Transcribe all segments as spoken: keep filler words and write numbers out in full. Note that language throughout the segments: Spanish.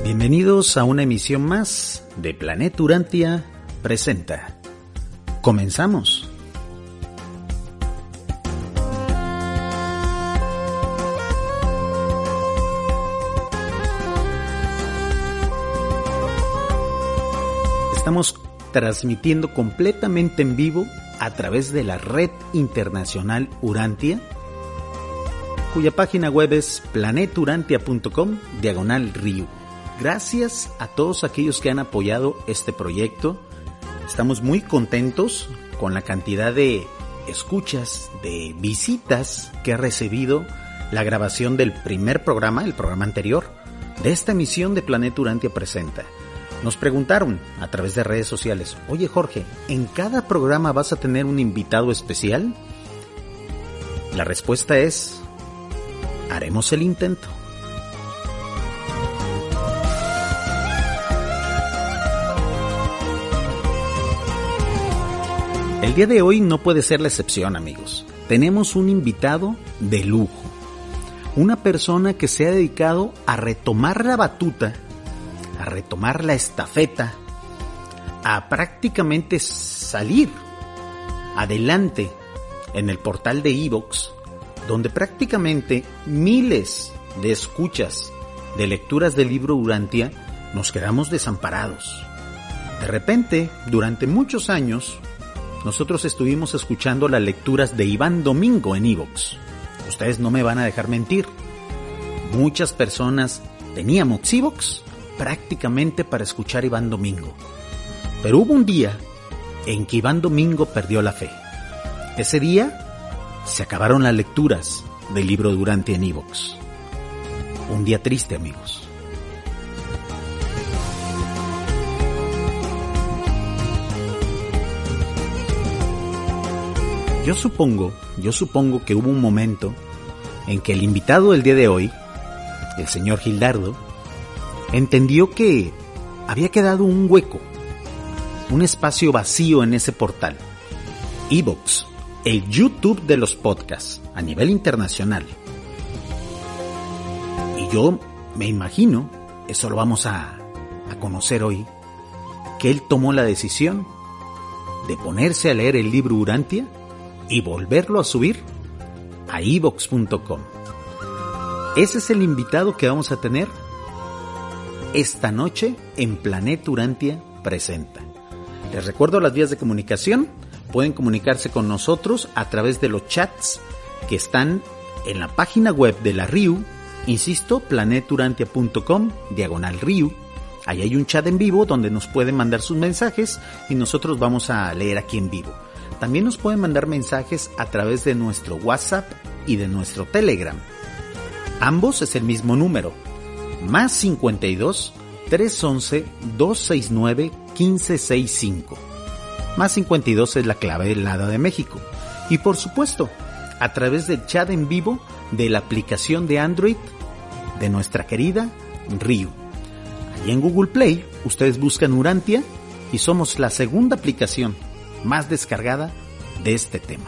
Bienvenidos a una emisión más de Planeta Urantia presenta. Comenzamos. Estamos transmitiendo completamente en vivo a través de la red internacional Urantia, cuya página web es planeturantia punto com diagonal río. Gracias a todos aquellos que han apoyado este proyecto. Estamos muy contentos con la cantidad de escuchas, de visitas que ha recibido la grabación del primer programa, el programa anterior, de esta emisión de Planeta Urantia Presenta. Nos preguntaron a través de redes sociales: oye Jorge, ¿en cada programa vas a tener un invitado especial? La respuesta es: haremos el intento. El día de hoy no puede ser la excepción, amigos. Tenemos un invitado de lujo, una persona que se ha dedicado a retomar la batuta, a retomar la estafeta, a prácticamente salir adelante en el portal de iVoox, donde prácticamente miles de escuchas de lecturas del libro Urantia nos quedamos desamparados. De repente, durante muchos años, nosotros estuvimos escuchando las lecturas de Iván Domingo en iVoox. Ustedes no me van a dejar mentir. Muchas personas teníamos iVoox prácticamente para escuchar a Iván Domingo. Pero hubo un día en que Iván Domingo perdió la fe. Ese día se acabaron las lecturas del libro de Urantia en iVoox. Un día triste, amigos. Yo supongo, yo supongo que hubo un momento en que el invitado del día de hoy, el señor Gildardo, entendió que había quedado un hueco, un espacio vacío en ese portal. iVoox, el YouTube de los podcasts a nivel internacional. Y yo me imagino, eso lo vamos a, a conocer hoy, que él tomó la decisión de ponerse a leer el libro Urantia y volverlo a subir a iVoox punto com. Ese es el invitado que vamos a tener esta noche en Planeta Urantia Presenta. Les recuerdo las vías de comunicación. Pueden comunicarse con nosotros a través de los chats que están en la página web de la R I U. Insisto, planeturantia punto com diagonal R I U. Ahí hay un chat en vivo donde nos pueden mandar sus mensajes y nosotros vamos a leer aquí en vivo. También nos pueden mandar mensajes a través de nuestro WhatsApp y de nuestro Telegram. Ambos es el mismo número, más cincuenta y dos, trescientos once, doscientos sesenta y nueve, quince sesenta y cinco. Más cincuenta y dos es la clave del Lada de México. Y por supuesto, a través del chat en vivo de la aplicación de Android de nuestra querida R I U. Allí en Google Play, ustedes buscan Urantia y somos la segunda aplicación más descargada de este tema.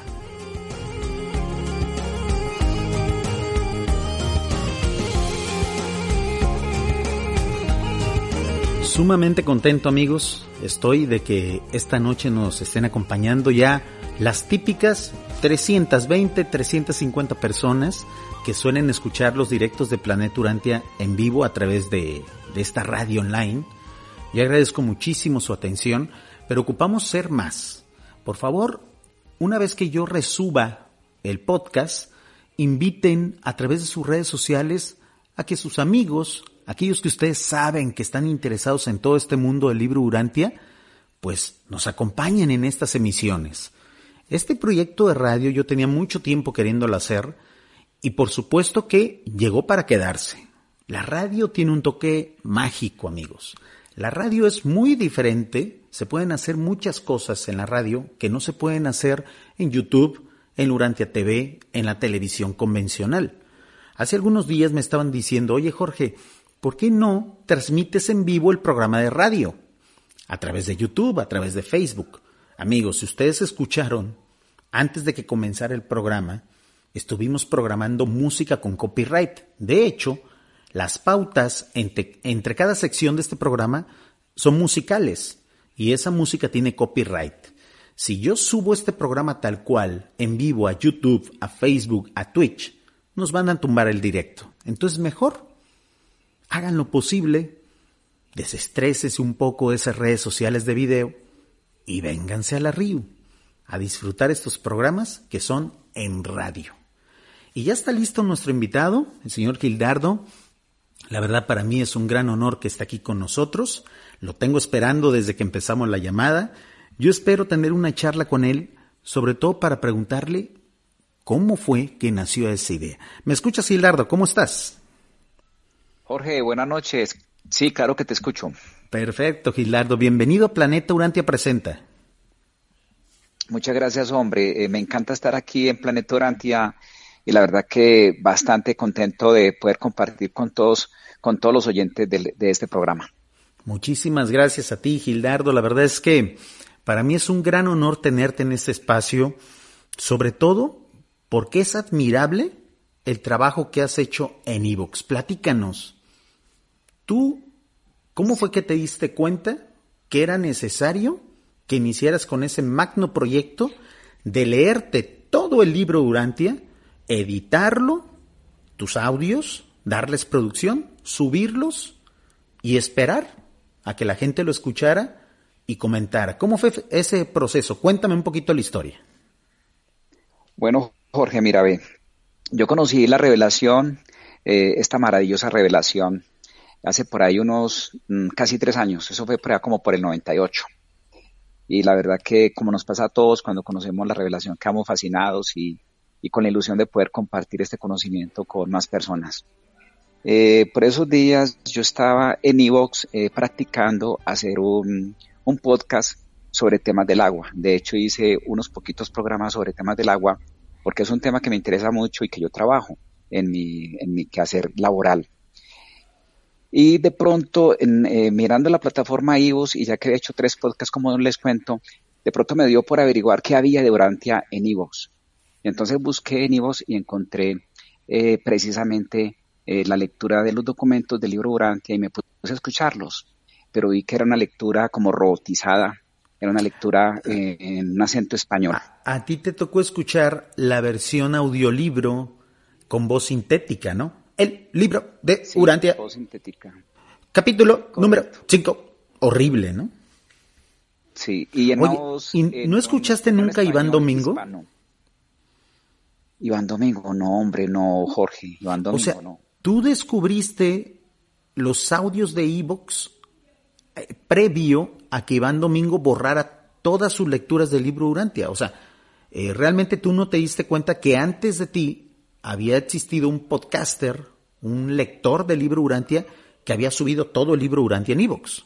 Sumamente contento, amigos, estoy de que esta noche nos estén acompañando ya las típicas trescientas veinte, trescientas cincuenta personas que suelen escuchar los directos de Planeta Urantia en vivo a través de, de esta radio online. Yo agradezco muchísimo su atención, pero ocupamos ser más. Por favor, una vez que yo resuba el podcast, inviten a través de sus redes sociales a que sus amigos, aquellos que ustedes saben que están interesados en todo este mundo del libro Urantia, pues nos acompañen en estas emisiones. Este proyecto de radio yo tenía mucho tiempo queriéndolo hacer y por supuesto que llegó para quedarse. La radio tiene un toque mágico, amigos. La radio es muy diferente, se pueden hacer muchas cosas en la radio que no se pueden hacer en YouTube, en Urantia T V, en la televisión convencional. Hace algunos días me estaban diciendo: oye Jorge, ¿por qué no transmites en vivo el programa de radio? A través de YouTube, a través de Facebook. Amigos, si ustedes escucharon, antes de que comenzara el programa, estuvimos programando música con copyright. De hecho, Las pautas entre, entre cada sección de este programa son musicales y esa música tiene copyright. Si yo subo este programa tal cual, en vivo, a YouTube, a Facebook, a Twitch, nos van a tumbar el directo. Entonces mejor hagan lo posible, desestrésese un poco de esas redes sociales de video y vénganse a la R I U a disfrutar estos programas que son en radio. Y ya está listo nuestro invitado, el señor Gildardo. La verdad, para mí es un gran honor que esté aquí con nosotros. Lo tengo esperando desde que empezamos la llamada. Yo espero tener una charla con él, sobre todo para preguntarle cómo fue que nació esa idea. ¿Me escuchas, Gildardo? ¿Cómo estás? Jorge, buenas noches. Sí, claro que te escucho. Perfecto, Gildardo. Bienvenido a Planeta Urantia Presenta. Muchas gracias, hombre. Eh, me encanta estar aquí en Planeta Urantia y la verdad que bastante contento de poder compartir con todos, con todos los oyentes de, de este programa. Muchísimas gracias a ti, Gildardo. La verdad es que para mí es un gran honor tenerte en este espacio, sobre todo porque es admirable el trabajo que has hecho en iVoox. Platícanos, ¿tú cómo fue que te diste cuenta que era necesario que iniciaras con ese magno proyecto de leerte todo el libro Urantia, editarlo, tus audios, darles producción, subirlos y esperar a que la gente lo escuchara y comentara? ¿Cómo fue ese proceso? Cuéntame un poquito la historia. Bueno, Jorge, mira, ve, yo conocí la revelación, eh, esta maravillosa revelación, hace por ahí unos mm, casi tres años. Eso fue por allá como por el noventa y ocho. Y la verdad que, como nos pasa a todos, cuando conocemos la revelación quedamos fascinados y, y con la ilusión de poder compartir este conocimiento con más personas. Eh, por esos días yo estaba en iVoox eh, practicando hacer un, un podcast sobre temas del agua. De hecho, hice unos poquitos programas sobre temas del agua porque es un tema que me interesa mucho y que yo trabajo en mi, en mi quehacer laboral. Y de pronto, en, eh, mirando la plataforma iVoox, y ya que he hecho tres podcasts como les cuento, de pronto me dio por averiguar qué había de Urantia en iVoox. Entonces busqué en iVoox y encontré eh, precisamente eh, la lectura de los documentos del libro Urantia y me puse a escucharlos, pero vi que era una lectura como robotizada, era una lectura eh, en un acento español. A, a ti te tocó escuchar la versión audiolibro con voz sintética, ¿no? El libro de Sí, Urantia, voz sintética. capítulo Correcto. número cinco. Horrible, ¿no? Sí, y en Oye, una voz, ¿y en no un- escuchaste en un nunca a Iván español Domingo? hispano. Iván Domingo, no, hombre, no, Jorge, Iván O Domingo, sea, no. tú descubriste los audios de iVoox eh, previo a que Iván Domingo borrara todas sus lecturas del libro Urantia. O sea, eh, realmente tú no te diste cuenta que antes de ti había existido un podcaster, un lector del libro Urantia, que había subido todo el libro Urantia en iVoox.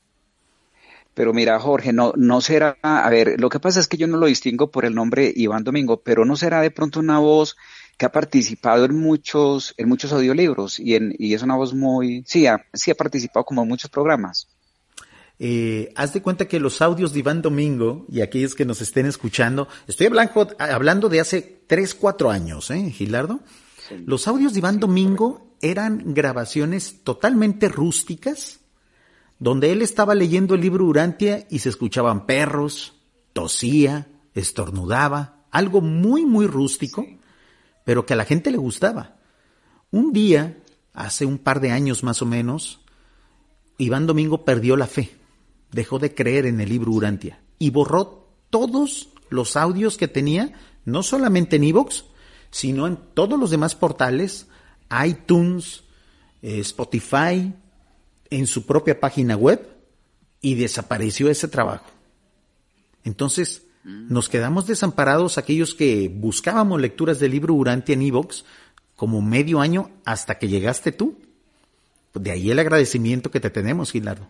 Pero mira, Jorge, no, no será, a ver, lo que pasa es que yo no lo distingo por el nombre Iván Domingo, pero no será de pronto una voz que ha participado en muchos, en muchos audiolibros y en, y es una voz muy, sí, ha, sí ha participado como en muchos programas. Eh, haz de cuenta que los audios de Iván Domingo, y aquellos que nos estén escuchando, estoy hablando, hablando de hace tres, cuatro años, ¿eh, Gilardo? Sí. Los audios de Iván Sí, Domingo eran grabaciones totalmente rústicas, donde él estaba leyendo el libro Urantia y se escuchaban perros, tosía, estornudaba, algo muy, muy rústico, Sí. pero que a la gente le gustaba. Un día, hace un par de años más o menos, Iván Domingo perdió la fe, dejó de creer en el libro Urantia y borró todos los audios que tenía, no solamente en iVoox, sino en todos los demás portales, iTunes, eh, Spotify, en su propia página web, y desapareció ese trabajo. Entonces, nos quedamos desamparados aquellos que buscábamos lecturas del libro Urantia en iVoox como medio año hasta que llegaste tú. De ahí el agradecimiento que te tenemos, Gilardo.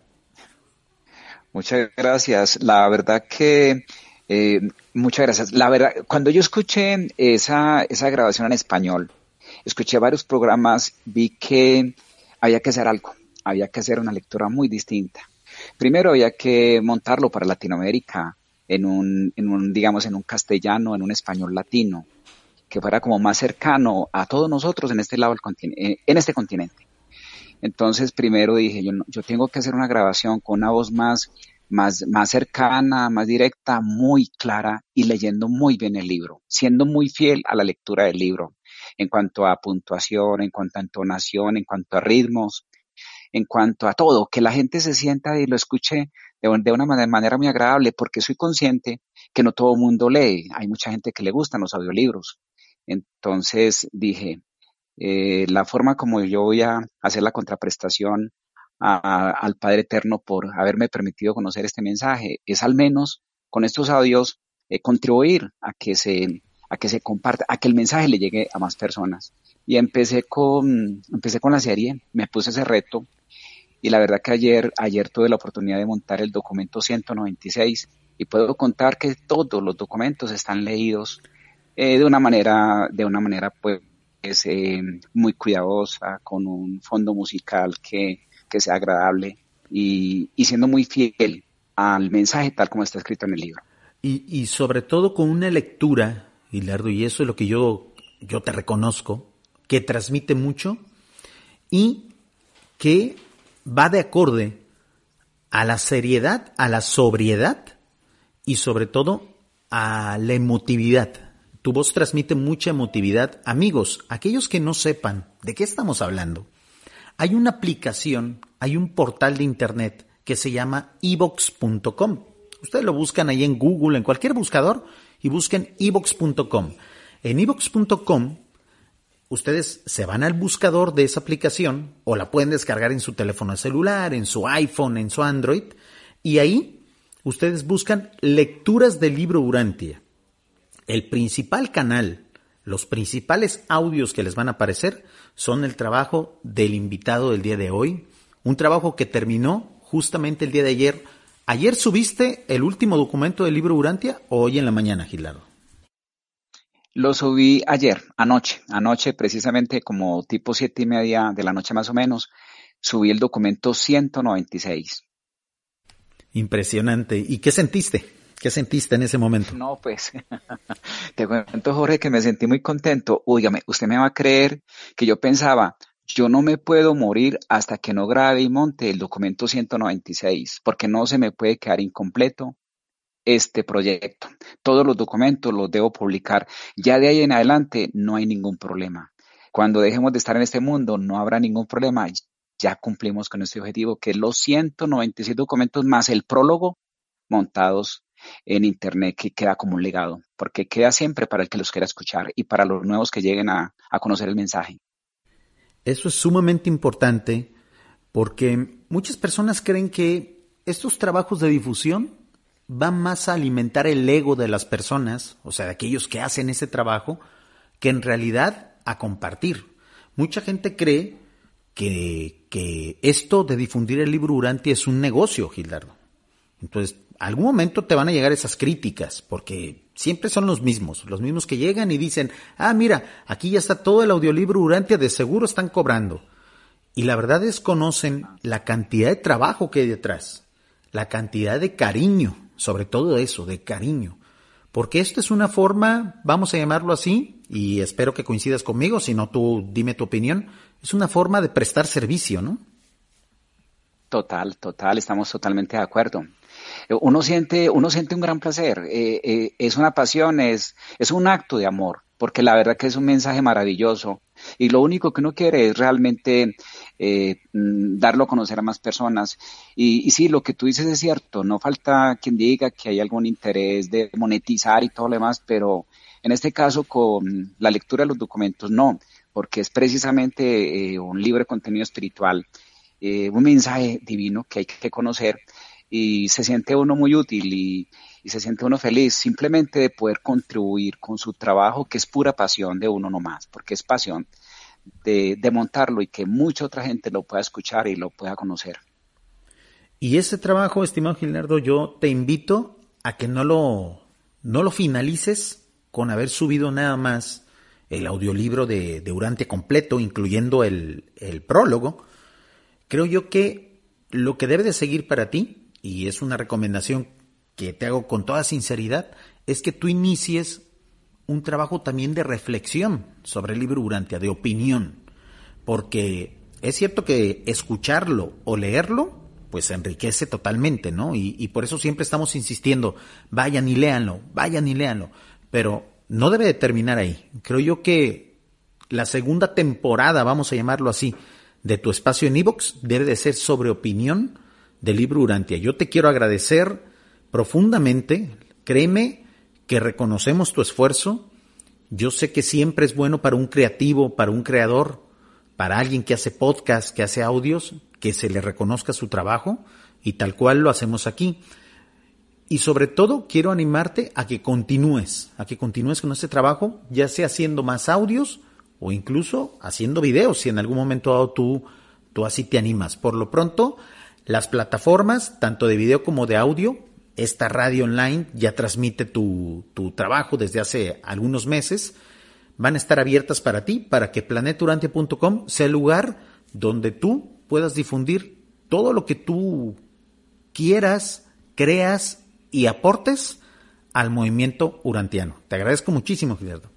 Muchas gracias. La verdad que, eh, muchas gracias. La verdad, cuando yo escuché esa, esa grabación en español, escuché varios programas, vi que había que hacer algo, había que hacer una lectura muy distinta. Primero había que montarlo para Latinoamérica en un, en un, digamos, en un castellano, en un español latino, que fuera como más cercano a todos nosotros en este lado del continente, en este continente. Entonces, primero dije, yo, no- yo tengo que hacer una grabación con una voz más, más, más cercana, más directa, muy clara y leyendo muy bien el libro, siendo muy fiel a la lectura del libro en cuanto a puntuación, en cuanto a entonación, en cuanto a ritmos, en cuanto a todo, que la gente se sienta y lo escuche de, un- de una manera, manera muy agradable, porque soy consciente que no todo el mundo lee, hay mucha gente que le gustan los audiolibros. Entonces dije, eh, la forma como yo voy a hacer la contraprestación a- a- al Padre Eterno por haberme permitido conocer este mensaje es al menos con estos audios eh, contribuir a que se a que se comparta, a que el mensaje le llegue a más personas. Y empecé con empecé con la serie, me puse ese reto y la verdad que ayer ayer tuve la oportunidad de montar el documento ciento noventa y seis y puedo contar que todos los documentos están leídos eh, de una manera, de una manera pues eh, muy cuidadosa, con un fondo musical que, que sea agradable y, y siendo muy fiel al mensaje tal como está escrito en el libro. Y, y sobre todo con una lectura, Hilardo, y eso es lo que yo, yo te reconozco, que transmite mucho y que va de acorde a la seriedad, a la sobriedad y sobre todo a la emotividad. Tu voz transmite mucha emotividad. Amigos, aquellos que no sepan de qué estamos hablando, hay una aplicación, hay un portal de internet que se llama e vox punto com. Ustedes lo buscan ahí en Google, en cualquier buscador, y busquen e vox punto com. En e vox punto com, ustedes se van al buscador de esa aplicación o la pueden descargar en su teléfono celular, en su iPhone, en su Android, y ahí ustedes buscan lecturas del libro Urantia. El principal canal, los principales audios que les van a aparecer son el trabajo del invitado del día de hoy, un trabajo que terminó justamente el día de ayer. ¿Ayer subiste el último documento del libro Urantia o hoy en la mañana, Gilardo? Lo subí ayer, anoche, anoche precisamente como tipo siete y media de la noche más o menos, subí el documento ciento noventa y seis. Impresionante. ¿Y qué sentiste? ¿Qué sentiste en ese momento? No, pues, te cuento, Jorge, que me sentí muy contento. Óigame, usted me va a creer que yo pensaba, yo no me puedo morir hasta que no grabe y monte el documento ciento noventa y seis, porque no se me puede quedar incompleto este proyecto. Todos los documentos los debo publicar. Ya de ahí en adelante no hay ningún problema. Cuando dejemos de estar en este mundo no habrá ningún problema. Ya cumplimos con este objetivo, que es los ciento noventa y seis documentos más el prólogo montados en Internet, que queda como un legado, porque queda siempre para el que los quiera escuchar y para los nuevos que lleguen a, a conocer el mensaje. Eso es sumamente importante porque muchas personas creen que estos trabajos de difusión van más a alimentar el ego de las personas, o sea, de aquellos que hacen ese trabajo, que en realidad a compartir. Mucha gente cree que, que esto de difundir el libro Urantia es un negocio, Gildardo. Entonces, algún momento te van a llegar esas críticas, porque siempre son los mismos, los mismos que llegan y dicen, ah, mira, aquí ya está todo el audiolibro Urantia, de seguro están cobrando. Y la verdad desconocen la cantidad de trabajo que hay detrás, la cantidad de cariño, sobre todo eso, de cariño. Porque esto es una forma, vamos a llamarlo así, y espero que coincidas conmigo, si no tú dime tu opinión, es una forma de prestar servicio, ¿no? Total, total, estamos totalmente de acuerdo. Uno siente, uno siente un gran placer, eh, eh, es una pasión, es, es un acto de amor, porque la verdad que es un mensaje maravilloso y lo único que uno quiere es realmente eh, mm, darlo a conocer a más personas. Y, y sí, lo que tú dices es cierto, no falta quien diga que hay algún interés de monetizar y todo lo demás, pero en este caso con la lectura de los documentos no, porque es precisamente eh, un libro de contenido espiritual, eh, un mensaje divino que hay que conocer y se siente uno muy útil y, y se siente uno feliz simplemente de poder contribuir con su trabajo, que es pura pasión de uno nomás, porque es pasión de, de montarlo y que mucha otra gente lo pueda escuchar y lo pueda conocer. Y ese trabajo, estimado Gildardo, yo te invito a que no lo, no lo finalices con haber subido nada más el audiolibro de, de Urantia completo, incluyendo el, el prólogo. Creo yo que lo que debe de seguir para ti, y es una recomendación que te hago con toda sinceridad, es que tú inicies un trabajo también de reflexión sobre el libro Urantia, de opinión, porque Es cierto que escucharlo o leerlo pues enriquece totalmente, ¿no? Y, y por eso siempre estamos insistiendo, vayan y léanlo, vayan y léanlo. Pero no debe de terminar ahí. Creo yo que la segunda temporada, vamos a llamarlo así, de tu espacio en iVoox debe de ser sobre opinión del libro Urantia. Yo te quiero agradecer profundamente, créeme que reconocemos tu esfuerzo. Yo sé que siempre es bueno para un creativo, para un creador, para alguien que hace podcast, que hace audios, que se le reconozca su trabajo, y tal cual lo hacemos aquí. Y sobre todo quiero animarte a que continúes, a que continúes con este trabajo, ya sea haciendo más audios o incluso haciendo videos, si en algún momento dado tú, tú así te animas. Por lo pronto, las plataformas, tanto de video como de audio, esta radio online ya transmite tu, tu trabajo desde hace algunos meses, van a estar abiertas para ti, para que planeta urantia punto com sea el lugar donde tú puedas difundir todo lo que tú quieras, creas y aportes al movimiento urantiano. Te agradezco muchísimo, Gilberto.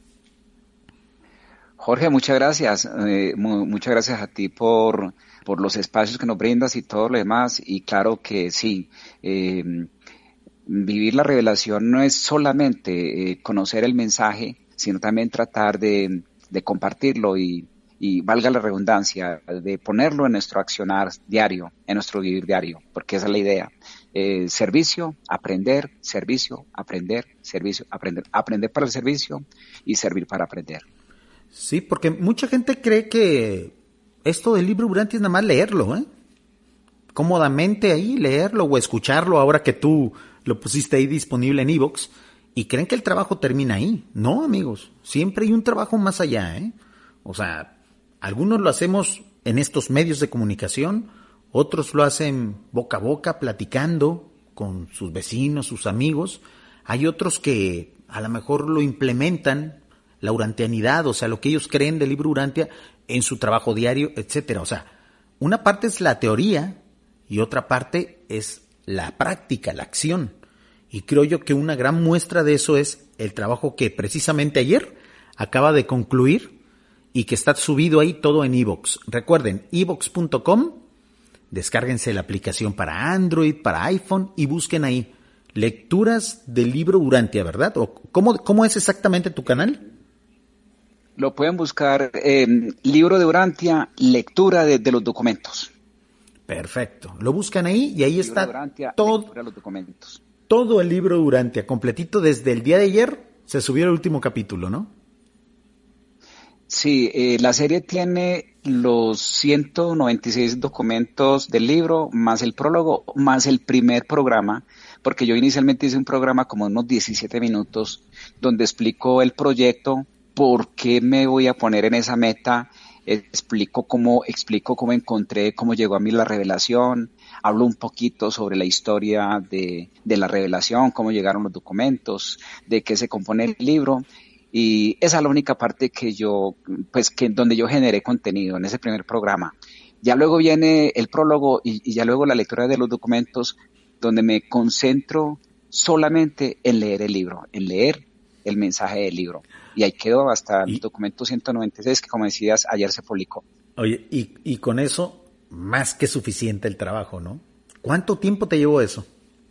Jorge, muchas gracias. Eh, mu- muchas gracias a ti por, por los espacios que nos brindas y todo lo demás. Y claro que sí, eh, vivir la revelación no es solamente eh, conocer el mensaje, sino también tratar de, de compartirlo y, y valga la redundancia, de ponerlo en nuestro accionar diario, en nuestro vivir diario, porque esa es la idea. Eh, servicio, aprender, servicio, aprender, servicio, aprender, aprender para el servicio y servir para aprender. Sí, porque mucha gente cree que esto del libro Urantia es nada más leerlo, ¿eh? Cómodamente ahí, leerlo o escucharlo ahora que tú lo pusiste ahí disponible en iVoox y creen que el trabajo termina ahí. No, amigos, siempre hay un trabajo más allá, ¿eh? O sea, algunos lo hacemos en estos medios de comunicación, otros lo hacen boca a boca, platicando con sus vecinos, sus amigos. Hay otros que a lo mejor lo implementan, la urantianidad, o sea, lo que ellos creen del libro Urantia en su trabajo diario, etcétera. O sea, una parte es la teoría y otra parte es la práctica, la acción. Y creo yo que una gran muestra de eso es el trabajo que precisamente ayer acaba de concluir y que está subido ahí todo en iVoox. Recuerden, iVoox punto com, descárguense la aplicación para Android, para iPhone y busquen ahí lecturas del libro Urantia, ¿verdad? ¿O cómo, cómo es exactamente tu canal? Lo pueden buscar en libro de Urantia, lectura de, de los documentos. Perfecto. Lo buscan ahí y ahí Libro de está Urantia, todo, lectura de los documentos. todo el libro Urantia, completito desde el día de ayer se subió el último capítulo, ¿no? Sí, eh, la serie tiene los ciento noventa y seis documentos del libro, más el prólogo, más el primer programa, porque yo inicialmente hice un programa como unos diecisiete minutos, donde explico el proyecto, por qué me voy a poner en esa meta, explico cómo, explico cómo encontré, cómo llegó a mí la revelación, hablo un poquito sobre la historia de, de la revelación, cómo llegaron los documentos, de qué se compone el libro. Y esa es la única parte que yo, pues, que donde yo generé contenido en ese primer programa. Ya luego viene el prólogo y, y ya luego la lectura de los documentos, donde me concentro solamente en leer el libro, en leer el mensaje del libro. Y ahí quedó hasta el Y, documento ciento noventa y seis, que como decías, ayer se publicó. oye, y, y con eso, más que suficiente el trabajo, ¿no? ¿Cuánto tiempo te llevó eso?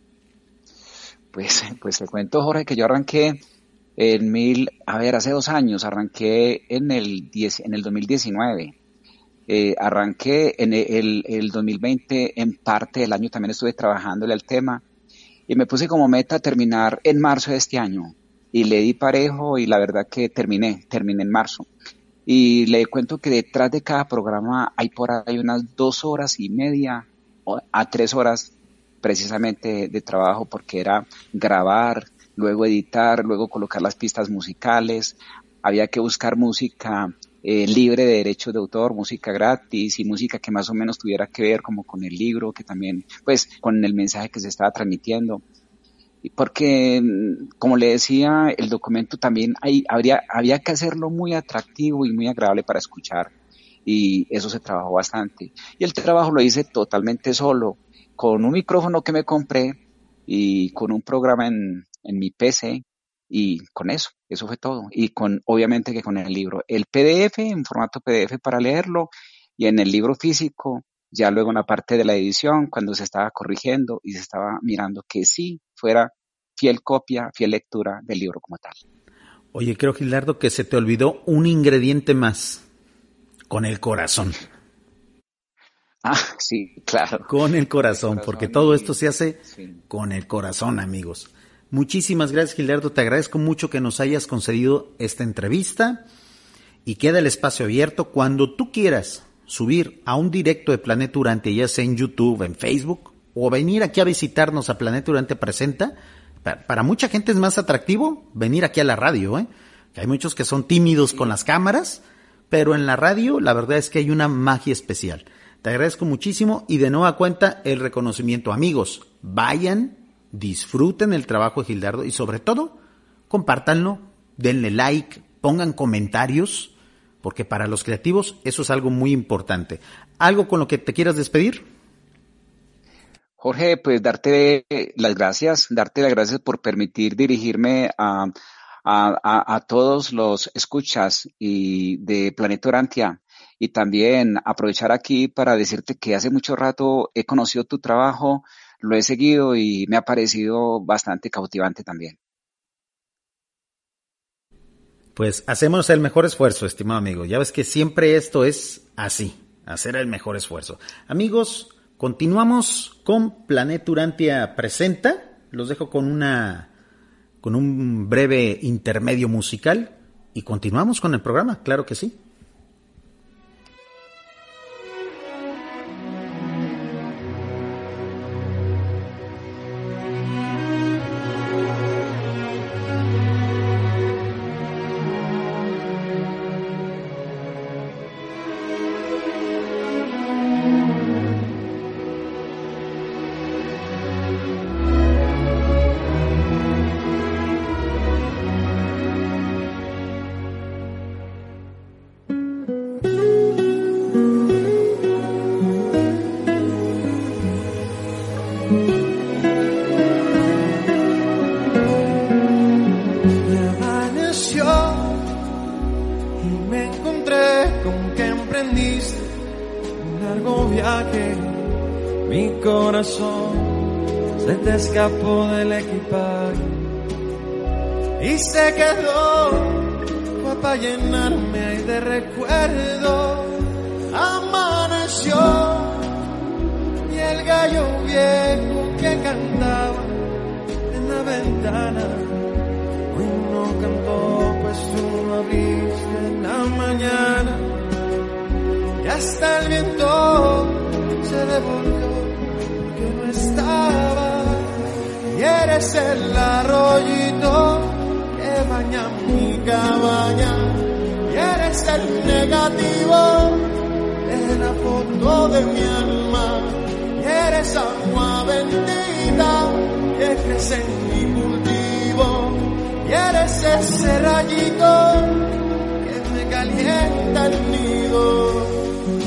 Pues, pues te cuento, Jorge, que yo arranqué en mil, a ver, hace dos años, arranqué en el diez, en el dos mil diecinueve. Eh, arranqué en el, el dos mil veinte, en parte del año también estuve trabajándole al tema y me puse como meta terminar en marzo de este año y le di parejo y la verdad que terminé, terminé en marzo. Y le cuento que detrás de cada programa hay por ahí unas dos horas y media o a tres horas precisamente de, de trabajo, porque era grabar, luego editar, luego colocar las pistas musicales, había que buscar música eh, libre de derechos de autor, música gratis y música que más o menos tuviera que ver como con el libro, que también, pues, con el mensaje que se estaba transmitiendo. Y porque, como le decía, el documento también hay, habría, había que hacerlo muy atractivo y muy agradable para escuchar, y eso se trabajó bastante. Y el trabajo lo hice totalmente solo, con un micrófono que me compré y con un programa en, en mi P C, y con eso, eso fue todo. Y con, obviamente que con el libro, el P D F, en formato P D F para leerlo, y en el libro físico, ya luego en la parte de la edición, cuando se estaba corrigiendo y se estaba mirando que sí fuera fiel copia, fiel lectura del libro como tal. Oye, creo, Gilardo, que se te olvidó un ingrediente más, con el corazón. Ah, sí, claro. Con el corazón, el corazón porque todo y... esto se hace sí. con el corazón, amigos. Muchísimas gracias, Gilardo. Te agradezco mucho que nos hayas concedido esta entrevista y queda el espacio abierto. Cuando tú quieras subir a un directo de Planeta Urantia, ya sea en YouTube, en Facebook, o venir aquí a visitarnos a Planeta Urantia Presenta, para, para mucha gente es más atractivo venir aquí a la radio, ¿eh? Que hay muchos que son tímidos sí. con las cámaras, pero en la radio la verdad es que hay una magia especial. Te agradezco muchísimo y de nueva cuenta el reconocimiento. Amigos, vayan, disfruten el trabajo de Gilardo y sobre todo, compártanlo, denle like, pongan comentarios, porque para los creativos eso es algo muy importante. ¿Algo con lo que te quieras despedir? Jorge, pues darte las gracias, darte las gracias por permitir dirigirme a, a, a, a todos los escuchas y de Planeta Urantia. Y también aprovechar aquí para decirte que hace mucho rato he conocido tu trabajo, lo he seguido y me ha parecido bastante cautivante también. Pues hacemos el mejor esfuerzo, estimado amigo. Ya ves que siempre esto es así, hacer el mejor esfuerzo. Amigos, continuamos con Planeta Urantia Presenta. Los dejo con una, con un breve intermedio musical y continuamos con el programa, claro que sí. Se te escapó del equipaje y se quedó, fue para llenarme ahí de recuerdo. Amaneció y el gallo viejo que cantaba en la ventana hoy no cantó, pues tú no abriste en la mañana y hasta el viento se devolvió que no estaba, y eres el arroyito que baña mi cabaña, y eres el negativo de la foto de mi alma, y eres agua bendita que crece en mi cultivo, y eres ese rayito que me calienta el nido.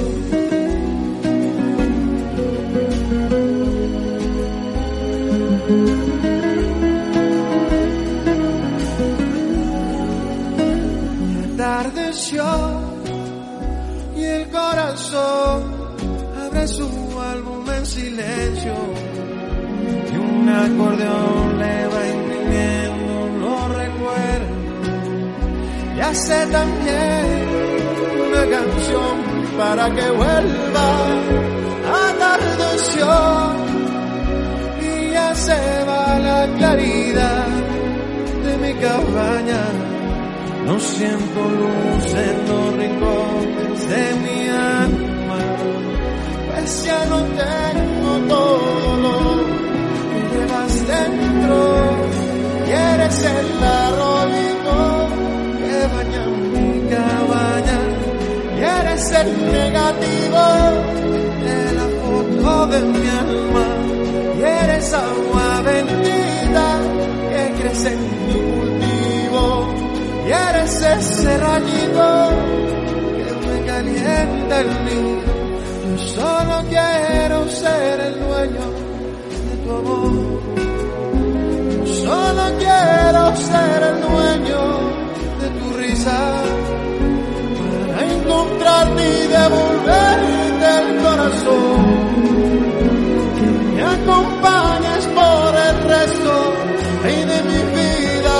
Atardeció y el corazón abre su álbum en silencio y un acordeón le va imprimiendo los recuerdos y hace también una canción para que vuelva. Atardeció y ya se va la claridad de mi cabaña. No siento luz en los rincones de mi alma, pues ya no tengo todo lo que llevas dentro, y eres el arroyito que baña mi cabaña, y eres el negativo de la foto de mi alma, y eres agua bendita que crece en mi cultivo, y eres ese rayito que me calienta el nido. Yo solo quiero ser el dueño de tu amor. Yo solo quiero ser el dueño de tu risa para encontrarte y devolverte el corazón, que me acompañes por el resto de mi vida.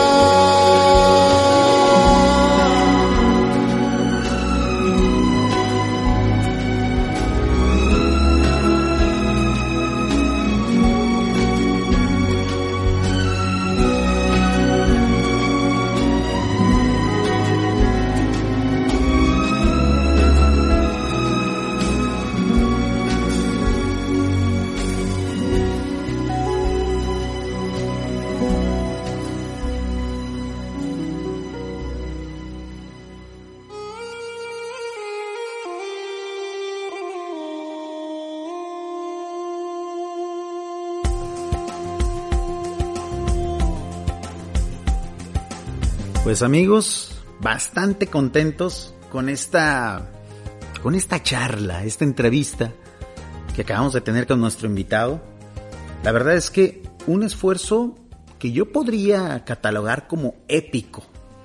Pues amigos, bastante contentos con esta, con esta charla, esta entrevista que acabamos de tener con nuestro invitado. La verdad es que un esfuerzo que yo podría catalogar como épico.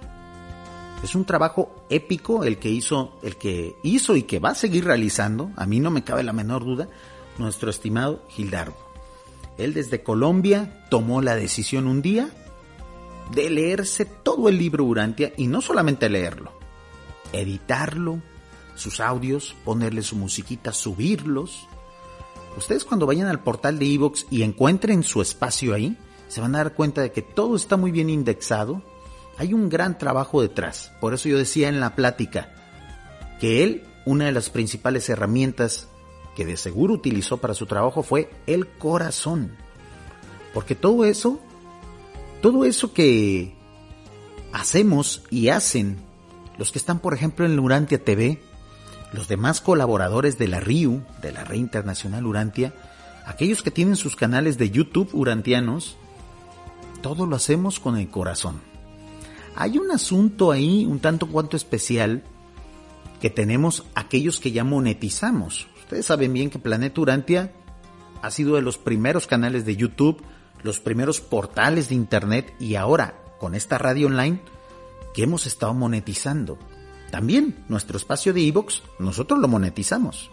Es un trabajo épico el que hizo, el que hizo y que va a seguir realizando, a mí no me cabe la menor duda, nuestro estimado Gildardo. Él desde Colombia tomó la decisión un día de leerse todo el libro Urantia, y no solamente leerlo, editarlo, sus audios, ponerle su musiquita, subirlos. Ustedes cuando vayan al portal de iVoox y encuentren su espacio ahí, se van a dar cuenta de que todo está muy bien indexado. Hay un gran trabajo detrás. Por eso yo decía en la plática que él, una de las principales herramientas que de seguro utilizó para su trabajo fue el corazón. Porque todo eso Todo eso que hacemos y hacen los que están, por ejemplo, en Urantia T V, los demás colaboradores de la R I U, de la Red Internacional Urantia, aquellos que tienen sus canales de YouTube urantianos, todo lo hacemos con el corazón. Hay un asunto ahí un tanto cuanto especial que tenemos aquellos que ya monetizamos. Ustedes saben bien que Planeta Urantia ha sido de los primeros canales de YouTube, los primeros portales de internet, y ahora con esta radio online que hemos estado monetizando. También nuestro espacio de iVoox, nosotros lo monetizamos.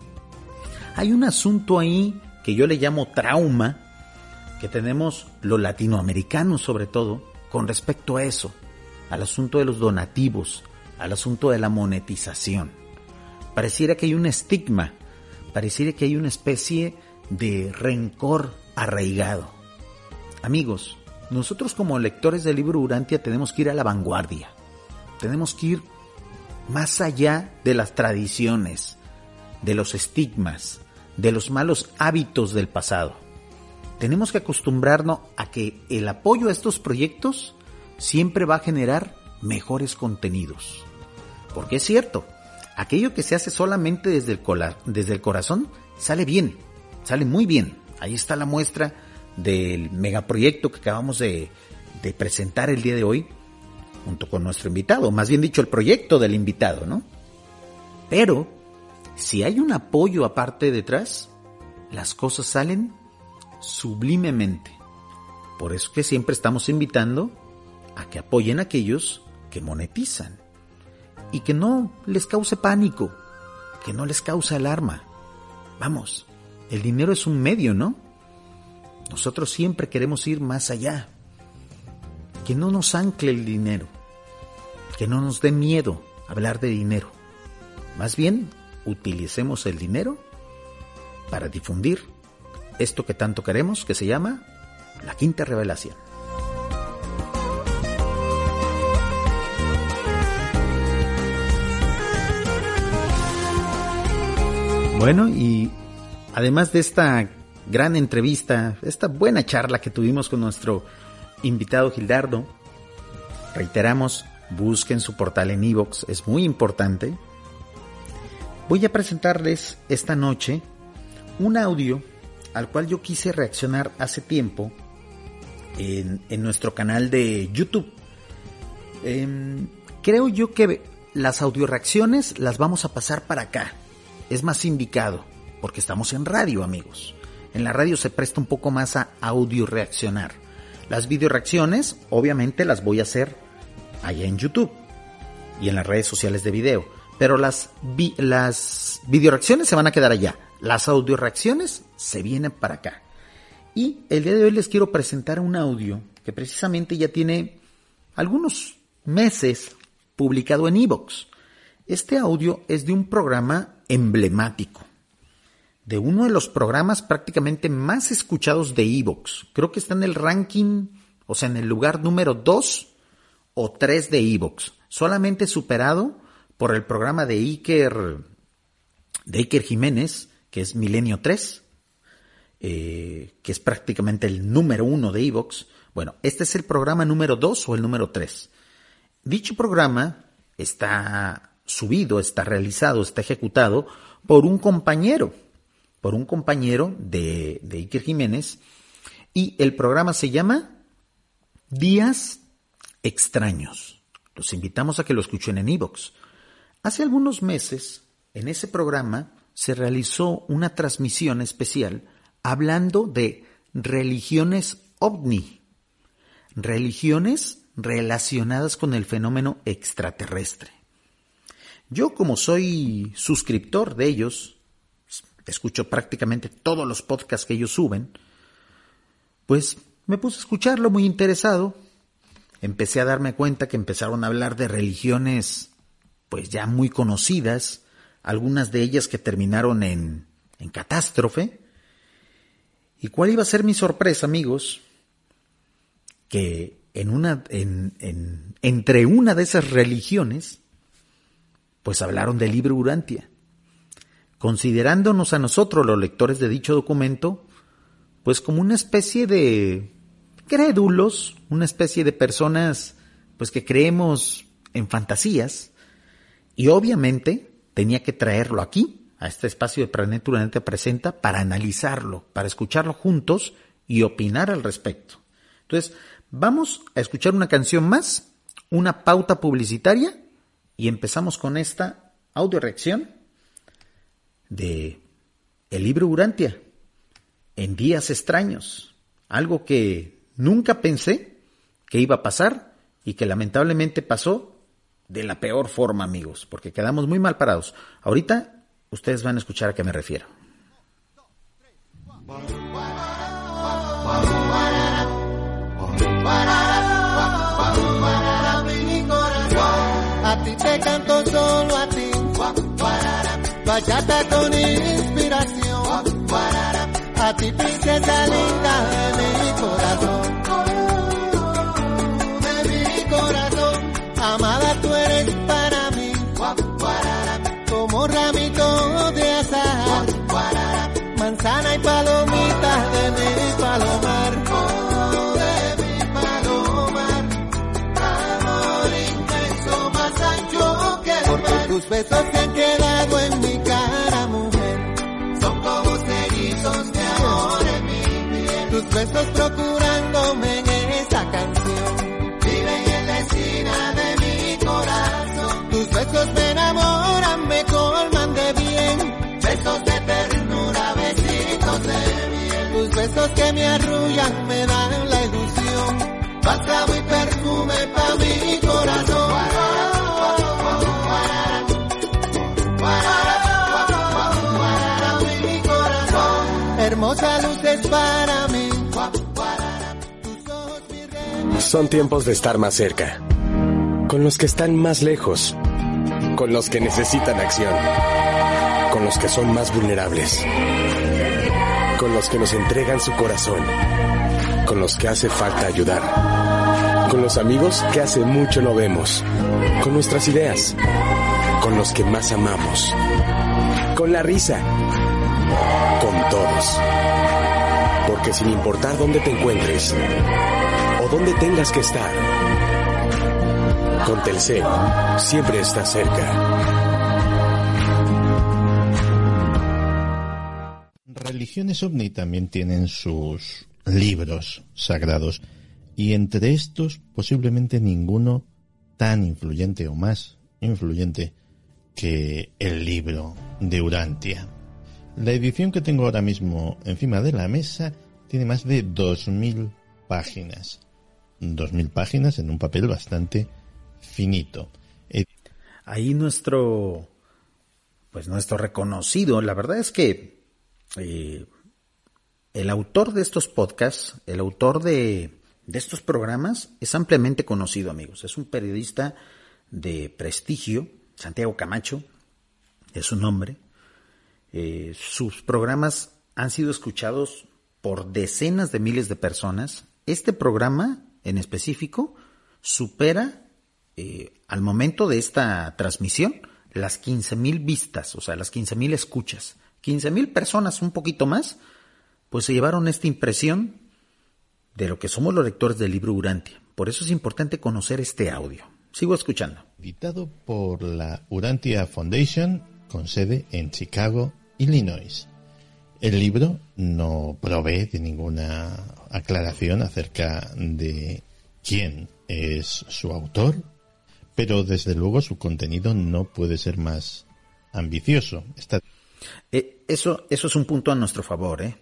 Hay un asunto ahí que yo le llamo trauma, que tenemos los latinoamericanos sobre todo, con respecto a eso, al asunto de los donativos, al asunto de la monetización. Pareciera que hay un estigma, pareciera que hay una especie de rencor arraigado. Amigos, nosotros como lectores del libro Urantia tenemos que ir a la vanguardia, tenemos que ir más allá de las tradiciones, de los estigmas, de los malos hábitos del pasado. Tenemos que acostumbrarnos a que el apoyo a estos proyectos siempre va a generar mejores contenidos. Porque es cierto, aquello que se hace solamente desde el, cola, desde el corazón sale bien, sale muy bien. Ahí está la muestra del megaproyecto que acabamos de, de presentar el día de hoy junto con nuestro invitado, más bien dicho el proyecto del invitado, ¿no? Pero si hay un apoyo aparte detrás, las cosas salen sublimemente. Por eso que siempre estamos invitando a que apoyen a aquellos que monetizan y que no les cause pánico, que no les cause alarma. Vamos, el dinero es un medio, ¿no? Nosotros siempre queremos ir más allá. Que no nos ancle el dinero, que no nos dé miedo hablar de dinero. Más bien, utilicemos el dinero para difundir esto que tanto queremos, que se llama la Quinta Revelación. Bueno, y además de esta gran entrevista, esta buena charla que tuvimos con nuestro invitado Gildardo, reiteramos, busquen su portal en iVoox, es muy importante. Voy a presentarles esta noche un audio al cual yo quise reaccionar hace tiempo en, en nuestro canal de YouTube. Eh, creo yo que las audioreacciones las vamos a pasar para acá. Es más indicado, porque estamos en radio, amigos. En la radio se presta un poco más a audio reaccionar. Las video reacciones, obviamente, las voy a hacer allá en YouTube y en las redes sociales de video. pero las, vi, las videoreacciones se van a quedar allá. Las audioreacciones se vienen para acá. Y el día de hoy les quiero presentar un audio que precisamente ya tiene algunos meses publicado en iVoox. Este audio es de un programa emblemático, de uno de los programas prácticamente más escuchados de iVoox. Creo que está en el ranking, o sea, en el lugar número dos o tres de iVoox, solamente superado por el programa de Iker, de Iker Jiménez, que es Milenio tres, eh, que es prácticamente el número uno de iVoox. Bueno, este es el programa número dos o el número tres. Dicho programa está subido, está realizado, está ejecutado por un compañero, por un compañero de, de Iker Jiménez, y el programa se llama Días Extraños. Los invitamos a que lo escuchen en iVoox. Hace algunos meses, en ese programa, se realizó una transmisión especial hablando de religiones ovni, religiones relacionadas con el fenómeno extraterrestre. Yo, como soy suscriptor de ellos, escucho prácticamente todos los podcasts que ellos suben, pues me puse a escucharlo muy interesado. Empecé a darme cuenta que empezaron a hablar de religiones pues ya muy conocidas, algunas de ellas que terminaron en, en catástrofe. ¿Y cuál iba a ser mi sorpresa, amigos? Que en una, en, en, entre una de esas religiones, pues hablaron del libro Urantia, considerándonos a nosotros, los lectores de dicho documento, pues como una especie de crédulos, una especie de personas pues que creemos en fantasías, y obviamente tenía que traerlo aquí, a este espacio de Planeta Urantia Presenta, para analizarlo, para escucharlo juntos y opinar al respecto. Entonces, vamos a escuchar una canción más, una pauta publicitaria, y empezamos con esta audio reacción de el libro Urantia, en días extraños, algo que nunca pensé que iba a pasar y que lamentablemente pasó de la peor forma, amigos, porque quedamos muy mal parados. Ahorita ustedes van a escuchar a qué me refiero. A ti te canto solo a ti, bachata con inspiración, a ti princesa linda de mi corazón, de mi corazón, amada tú eres para mí, como ramito de azahar, manzana y palomitas de mi palomar, de mi palomar, amor intenso más ancho que el mar. Tus besos se han quedado en mi cara, mujer, son como cerizos de amor en mi piel. Tus besos procurándome en esa canción, viven en la esquina de mi corazón. Tus besos me enamoran, me colman de bien, besos de ternura, besitos de miel. Tus besos que me arrullan, me dan la ilusión, bálsamo y perfume pa' mi corazón. Hermosa luz es para mí. Son tiempos de estar más cerca, con los que están más lejos, con los que necesitan acción, con los que son más vulnerables, con los que nos entregan su corazón, con los que hace falta ayudar, con los amigos que hace mucho no vemos, con nuestras ideas, con los que más amamos, con la risa, con todos. Porque sin importar dónde te encuentres o dónde tengas que estar, con Telcel siempre estás cerca. Religiones ovni también tienen sus libros sagrados, y entre estos posiblemente ninguno tan influyente o más influyente que el libro de Urantia. La edición que tengo ahora mismo encima de la mesa tiene más de dos mil páginas. dos mil páginas en un papel bastante finito. ahí nuestro, pues nuestro reconocido, la verdad es que eh, el autor de estos podcasts, el autor de, de estos programas es ampliamente conocido, amigos. Es un periodista de prestigio, Santiago Camacho es su nombre. Eh, sus programas han sido escuchados por decenas de miles de personas. Este programa en específico supera eh, al momento de esta transmisión las quince mil vistas, o sea, las quince mil escuchas. quince mil personas, un poquito más, pues se llevaron esta impresión de lo que somos los lectores del libro Urantia. Por eso es importante conocer este audio. Sigo escuchando. Editado por la Urantia Foundation, con sede en Chicago, Illinois. El libro no provee de ninguna aclaración acerca de quién es su autor, pero desde luego su contenido no puede ser más ambicioso. Está... Eh, eso, eso es un punto a nuestro favor, ¿eh?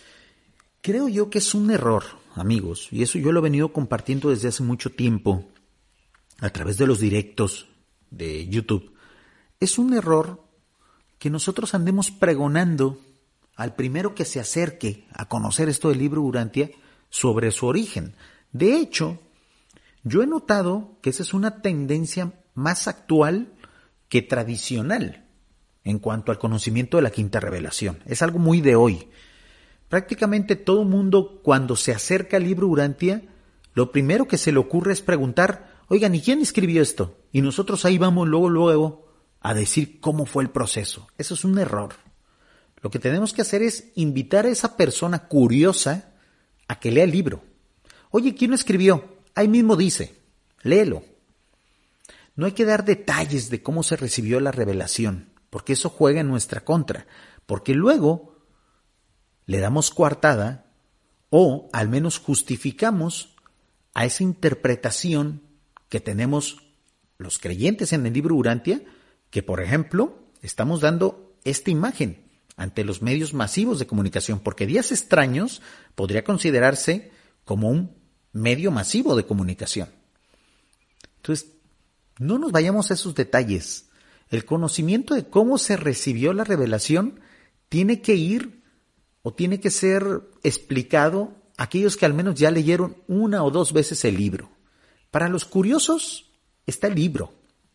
Creo yo que es un error, amigos, y eso yo lo he venido compartiendo desde hace mucho tiempo a través de los directos de YouTube. Es un error que nosotros andemos pregonando al primero que se acerque a conocer esto del libro Urantia sobre su origen. De hecho, yo he notado que esa es una tendencia más actual que tradicional en cuanto al conocimiento de la Quinta Revelación. Es algo muy de hoy. Prácticamente todo mundo, cuando se acerca al libro Urantia, lo primero que se le ocurre es preguntar: oigan, ¿y quién escribió esto? Y nosotros ahí vamos luego, luego a decir cómo fue el proceso. Eso es un error. Lo que tenemos que hacer es invitar a esa persona curiosa a que lea el libro. Oye, ¿quién lo escribió? Ahí mismo dice, léelo. No hay que dar detalles de cómo se recibió la revelación, porque eso juega en nuestra contra, porque luego le damos coartada o al menos justificamos a esa interpretación que tenemos los creyentes en el libro Urantia, que por ejemplo estamos dando esta imagen ante los medios masivos de comunicación, porque Días Extraños podría considerarse como un medio masivo de comunicación. Entonces, no nos vayamos a esos detalles. El conocimiento de cómo se recibió la revelación tiene que ir o tiene que ser explicado a aquellos que al menos ya leyeron una o dos veces el libro. Para los curiosos está el libro.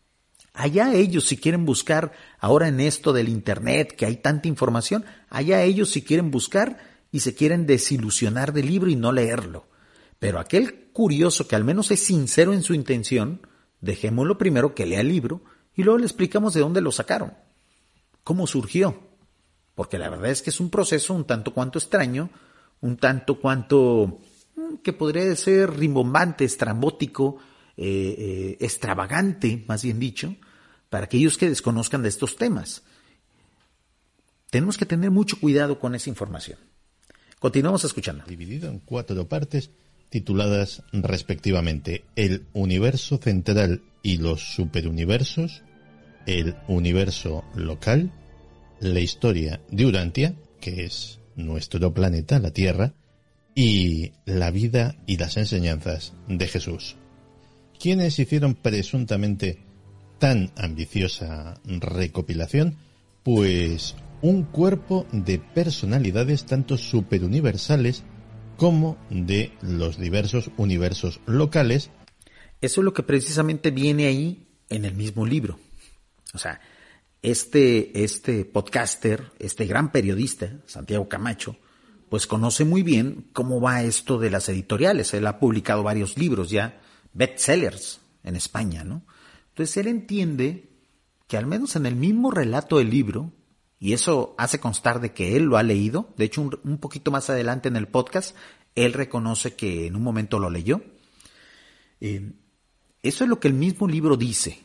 Allá ellos si quieren buscar, ahora en esto del internet que hay tanta información, allá ellos si quieren buscar y se quieren desilusionar del libro y no leerlo. Pero aquel curioso que al menos es sincero en su intención, dejémoslo primero que lea el libro y luego le explicamos de dónde lo sacaron, cómo surgió. Porque la verdad es que es un proceso un tanto cuanto extraño, un tanto cuanto que podría ser rimbombante, estrambótico, eh, eh, extravagante, más bien dicho, para aquellos que desconozcan de estos temas. Tenemos que tener mucho cuidado con esa información. Continuamos escuchando. Dividido en cuatro partes tituladas respectivamente El universo central y los superuniversos, El universo local, La historia de Urantia, que es nuestro planeta, la Tierra, y La vida y las enseñanzas de Jesús. ¿Quiénes hicieron presuntamente tan ambiciosa recopilación? Pues un cuerpo de personalidades tanto superuniversales como de los diversos universos locales. Eso es lo que precisamente viene ahí en el mismo libro. O sea, este, este podcaster, este gran periodista, Santiago Camacho, pues conoce muy bien cómo va esto de las editoriales. Él ha publicado varios libros ya, bestsellers en España, ¿no? Entonces él entiende que al menos en el mismo relato del libro, y eso hace constar de que él lo ha leído, de hecho un, un poquito más adelante en el podcast, él reconoce que en un momento lo leyó. Eh, eso es lo que el mismo libro dice.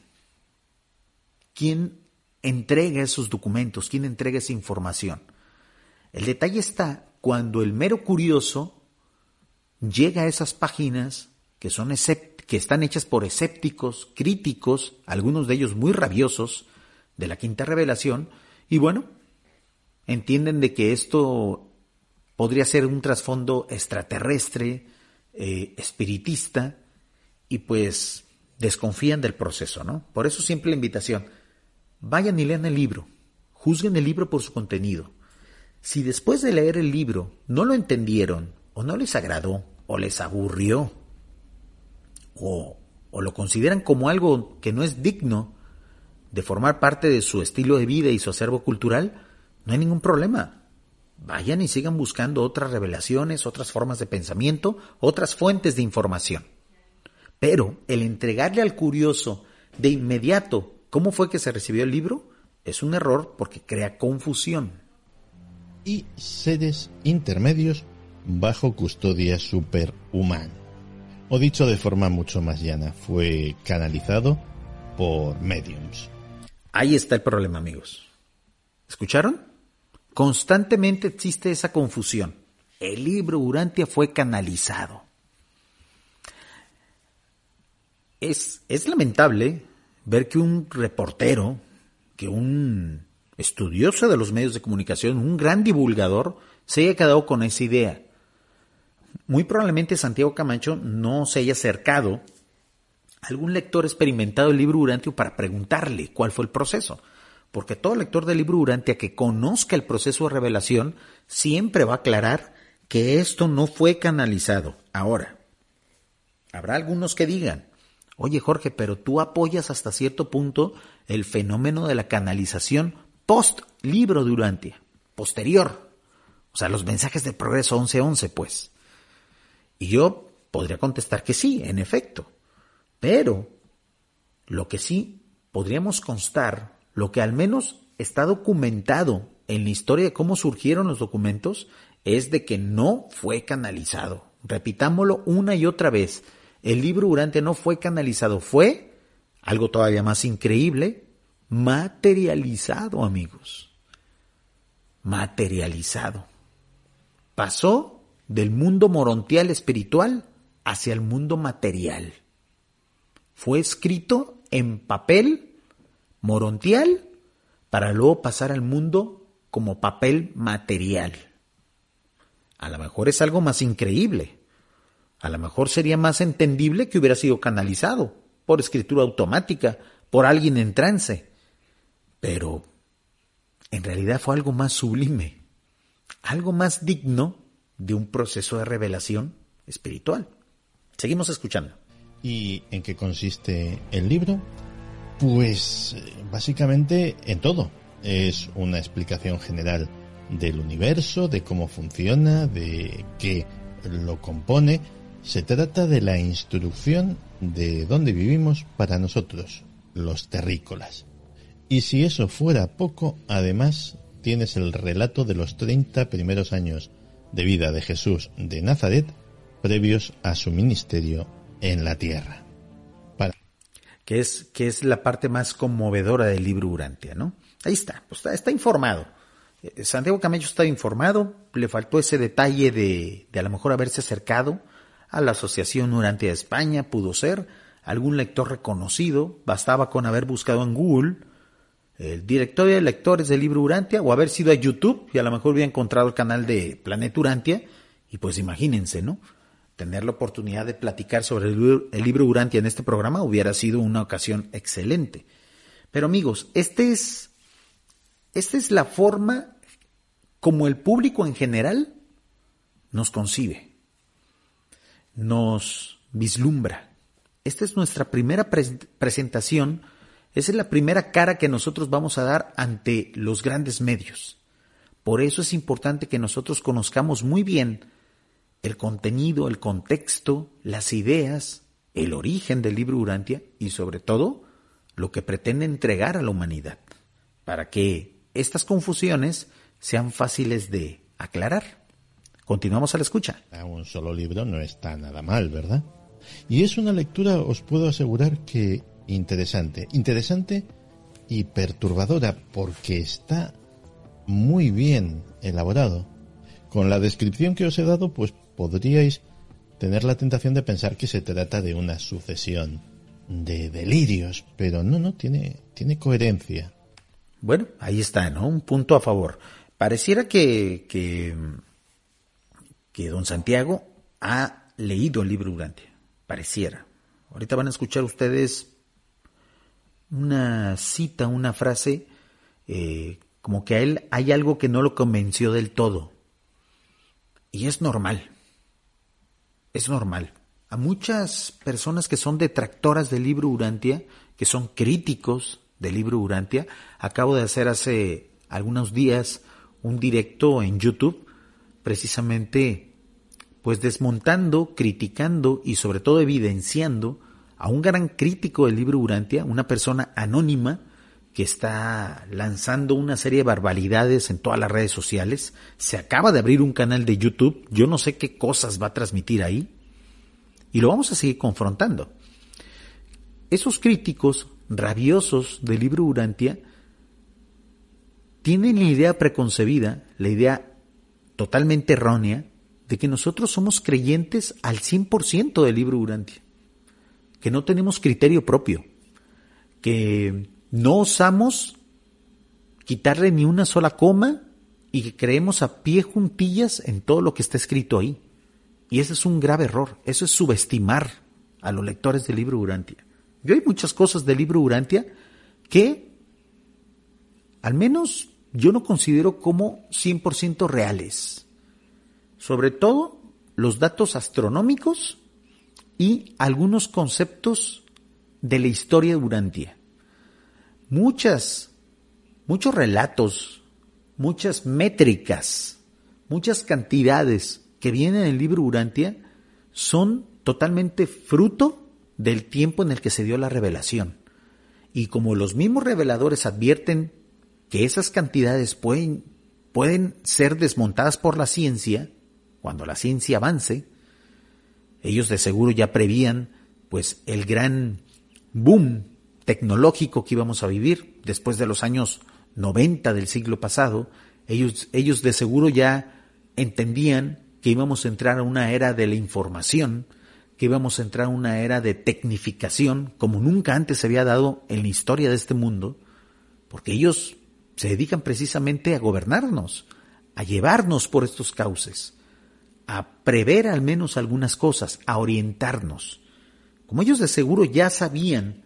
¿Quién entrega esos documentos? ¿Quién entrega esa información? El detalle está cuando el mero curioso llega a esas páginas que son escept- que están hechas por escépticos, críticos, algunos de ellos muy rabiosos, de la Quinta Revelación, y bueno, entienden de que esto podría ser un trasfondo extraterrestre, eh, espiritista, y pues desconfían del proceso, ¿no? Por eso siempre la invitación, vayan y lean el libro, juzguen el libro por su contenido. Si después de leer el libro no lo entendieron, o no les agradó, o les aburrió, o, o lo consideran como algo que no es digno de formar parte de su estilo de vida y su acervo cultural, no hay ningún problema. Vayan y sigan buscando otras revelaciones, otras formas de pensamiento, otras fuentes de información. Pero el entregarle al curioso de inmediato cómo fue que se recibió el libro es un error porque crea confusión. Y seres intermedios bajo custodia superhumana. O dicho de forma mucho más llana, fue canalizado por mediums. Ahí está el problema, amigos. ¿Escucharon? Constantemente existe esa confusión. El libro Urantia fue canalizado. Es, es lamentable ver que un reportero, que un estudioso de los medios de comunicación, un gran divulgador, se haya quedado con esa idea. Muy probablemente Santiago Camacho no se haya acercado a algún lector experimentado del libro Urantia para preguntarle cuál fue el proceso. Porque todo lector del libro Urantia que conozca el proceso de revelación siempre va a aclarar que esto no fue canalizado. Ahora, habrá algunos que digan, oye Jorge, pero tú apoyas hasta cierto punto el fenómeno de la canalización post-libro de Urantia, posterior. O sea, los mensajes del progreso once once, pues. Y yo podría contestar que sí, en efecto. Pero lo que sí podríamos constar, lo que al menos está documentado en la historia de cómo surgieron los documentos, es de que no fue canalizado. Repitámoslo una y otra vez. El libro Urantia no fue canalizado, fue, algo todavía más increíble, materializado, amigos. Materializado. Pasó del mundo morontial espiritual hacia el mundo material. Fue escrito en papel morontial para luego pasar al mundo como papel material. A lo mejor es algo más increíble. A lo mejor sería más entendible que hubiera sido canalizado por escritura automática, por alguien en trance. Pero en realidad fue algo más sublime, algo más digno de un proceso de revelación espiritual. Seguimos escuchando. ¿Y en qué consiste el libro? Pues básicamente en todo. Es una explicación general del universo, de cómo funciona, de qué lo compone. Se trata de la instrucción de dónde vivimos para nosotros, los terrícolas. Y si eso fuera poco, además tienes el relato de los treinta primeros años de vida de Jesús de Nazaret, previos a su ministerio en la tierra. Para... Que es, que es la parte más conmovedora del libro Urantia, ¿no? Ahí está, pues está, está informado. Santiago Camacho está informado, le faltó ese detalle de, de a lo mejor haberse acercado a la Asociación Urantia de España, pudo ser, algún lector reconocido, bastaba con haber buscado en Google el directorio de lectores del libro Urantia o haber sido a YouTube y a lo mejor hubiera encontrado el canal de Planeta Urantia y pues imagínense, ¿no? Tener la oportunidad de platicar sobre el libro, el libro Urantia en este programa hubiera sido una ocasión excelente. Pero amigos, este es, esta es la forma como el público en general nos concibe, nos vislumbra. Esta es nuestra primera pre- presentación, esa es la primera cara que nosotros vamos a dar ante los grandes medios. Por eso es importante que nosotros conozcamos muy bien el contenido, el contexto, las ideas, el origen del libro Urantia y sobre todo lo que pretende entregar a la humanidad, para que estas confusiones sean fáciles de aclarar. Continuamos a la escucha. Un solo libro no está nada mal, ¿verdad? Y es una lectura, os puedo asegurar que interesante, interesante y perturbadora porque está muy bien elaborado. Con la descripción que os he dado, pues podríais tener la tentación de pensar que se trata de una sucesión de delirios, pero no, no, tiene, tiene coherencia. Bueno, ahí está, ¿no? Un punto a favor. Pareciera que, que, que don Santiago ha leído el libro Urantia. Pareciera. Ahorita van a escuchar ustedes una cita, una frase, eh, como que a él hay algo que no lo convenció del todo. Y es normal, es normal. A muchas personas que son detractoras del libro Urantia, que son críticos del libro Urantia, acabo de hacer hace algunos días un directo en YouTube, precisamente pues desmontando, criticando y sobre todo evidenciando a un gran crítico del libro Urantia, una persona anónima que está lanzando una serie de barbaridades en todas las redes sociales. Se acaba de abrir un canal de YouTube, yo no sé qué cosas va a transmitir ahí, y lo vamos a seguir confrontando. Esos críticos rabiosos del libro Urantia tienen la idea preconcebida, la idea totalmente errónea, de que nosotros somos creyentes al cien por ciento del libro Urantia, que no tenemos criterio propio, que no osamos quitarle ni una sola coma y que creemos a pie juntillas en todo lo que está escrito ahí. Y ese es un grave error, eso es subestimar a los lectores del libro Urantia. Yo hay muchas cosas del libro Urantia que al menos yo no considero como cien por ciento reales. Sobre todo los datos astronómicos y algunos conceptos de la historia de Urantia. Muchas, muchos relatos, muchas métricas, muchas cantidades que vienen en el libro Urantia son totalmente fruto del tiempo en el que se dio la revelación. Y como los mismos reveladores advierten que esas cantidades pueden, pueden ser desmontadas por la ciencia, cuando la ciencia avance, ellos de seguro ya prevían pues el gran boom tecnológico que íbamos a vivir después de los años noventa del siglo pasado. Ellos, ellos de seguro ya entendían que íbamos a entrar a una era de la información, que íbamos a entrar a una era de tecnificación como nunca antes se había dado en la historia de este mundo, porque ellos se dedican precisamente a gobernarnos, a llevarnos por estos cauces, a prever al menos algunas cosas, a orientarnos. Como ellos de seguro ya sabían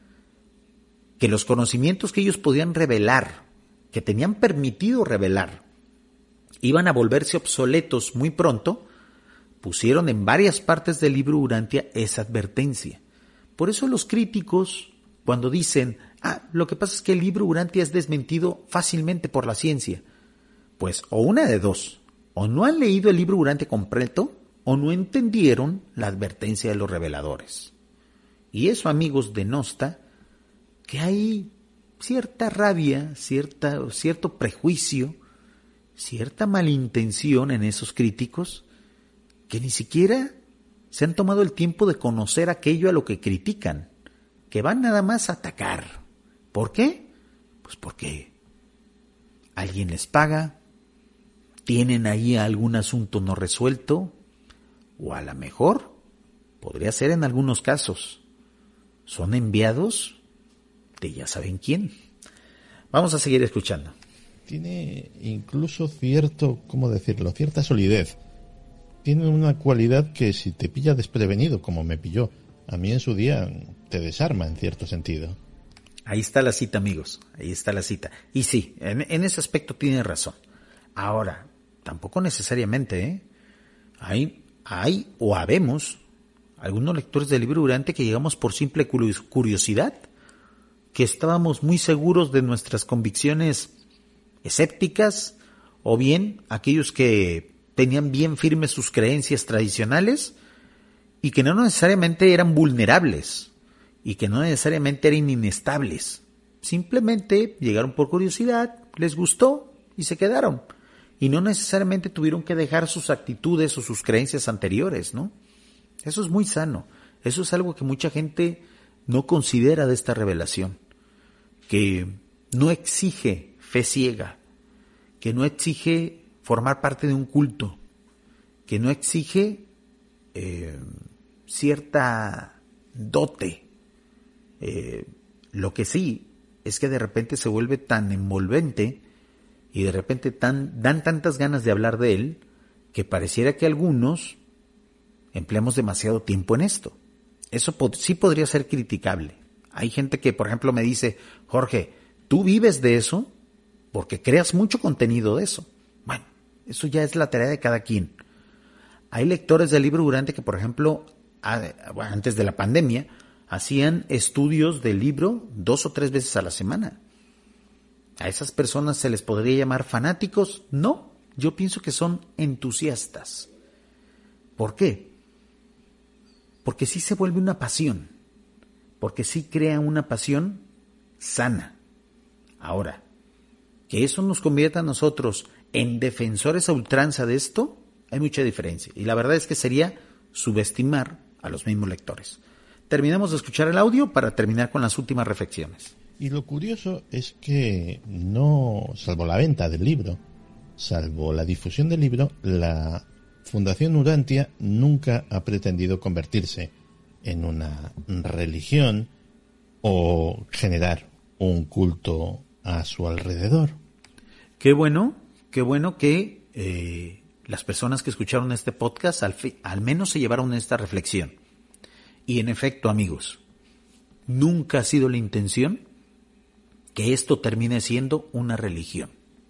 que los conocimientos que ellos podían revelar, que tenían permitido revelar, iban a volverse obsoletos muy pronto, pusieron en varias partes del libro Urantia esa advertencia. Por eso los críticos, cuando dicen, ah, lo que pasa es que el libro Urantia es desmentido fácilmente por la ciencia, pues o una de dos, o no han leído el libro Urantia completo, o no entendieron la advertencia de los reveladores. Y eso, amigos, denosta que hay cierta rabia, cierta, cierto prejuicio, cierta malintención en esos críticos que ni siquiera se han tomado el tiempo de conocer aquello a lo que critican, que van nada más a atacar. ¿Por qué? Pues porque alguien les paga, tienen ahí algún asunto no resuelto, o a lo mejor, podría ser en algunos casos, son enviados de ya saben quién. Vamos a seguir escuchando. Tiene incluso cierto, ¿cómo decirlo?, cierta solidez. Tiene una cualidad que si te pilla desprevenido, como me pilló a mí en su día, te desarma en cierto sentido. Ahí está la cita, amigos, ahí está la cita. Y sí, en, en ese aspecto tiene razón. Ahora, tampoco necesariamente, ¿eh? Hay, hay o habemos algunos lectores del libro Urantia que llegamos por simple curiosidad, que estábamos muy seguros de nuestras convicciones escépticas, o bien aquellos que tenían bien firmes sus creencias tradicionales y que no necesariamente eran vulnerables y que no necesariamente eran inestables. Simplemente llegaron por curiosidad, les gustó y se quedaron. Y no necesariamente tuvieron que dejar sus actitudes o sus creencias anteriores, ¿no? Eso es muy sano. Eso es algo que mucha gente no considera de esta revelación. Que no exige fe ciega, que no exige formar parte de un culto, que no exige eh, cierta dote. Eh, lo que sí es que de repente se vuelve tan envolvente y de repente tan, dan tantas ganas de hablar de él que pareciera que algunos empleamos demasiado tiempo en esto. Eso pod- sí podría ser criticable. Hay gente que, por ejemplo, me dice, Jorge, ¿tú vives de eso? Porque creas mucho contenido de eso. Bueno, eso ya es la tarea de cada quien. Hay lectores del libro durante que, por ejemplo, antes de la pandemia, hacían estudios del libro dos o tres veces a la semana. ¿A esas personas se les podría llamar fanáticos? No, yo pienso que son entusiastas. ¿Por qué? Porque sí se vuelve una pasión, porque sí crea una pasión sana. Ahora, que eso nos convierta a nosotros en defensores a ultranza de esto, hay mucha diferencia. Y la verdad es que sería subestimar a los mismos lectores. Terminamos de escuchar el audio para terminar con las últimas reflexiones. Y lo curioso es que no, salvo la venta del libro, salvo la difusión del libro, la Fundación Urantia nunca ha pretendido convertirse en una religión o generar un culto a su alrededor. Qué bueno, qué bueno que eh, las personas que escucharon este podcast al, fi- al menos se llevaron esta reflexión. Y en efecto, amigos, nunca ha sido la intención que esto termine siendo una religión.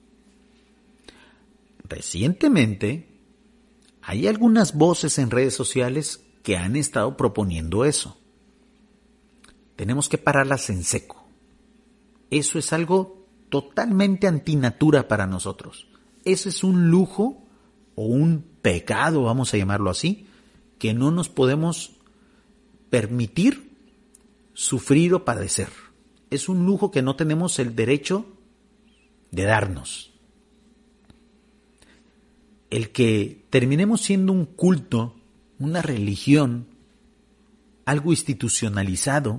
Recientemente, hay algunas voces en redes sociales que han estado proponiendo eso. Tenemos que pararlas en seco. Eso es algo totalmente antinatura para nosotros. Eso es un lujo o un pecado, vamos a llamarlo así, que no nos podemos permitir sufrir o padecer. Es un lujo que no tenemos el derecho de darnos. El que terminemos siendo un culto, una religión, algo institucionalizado,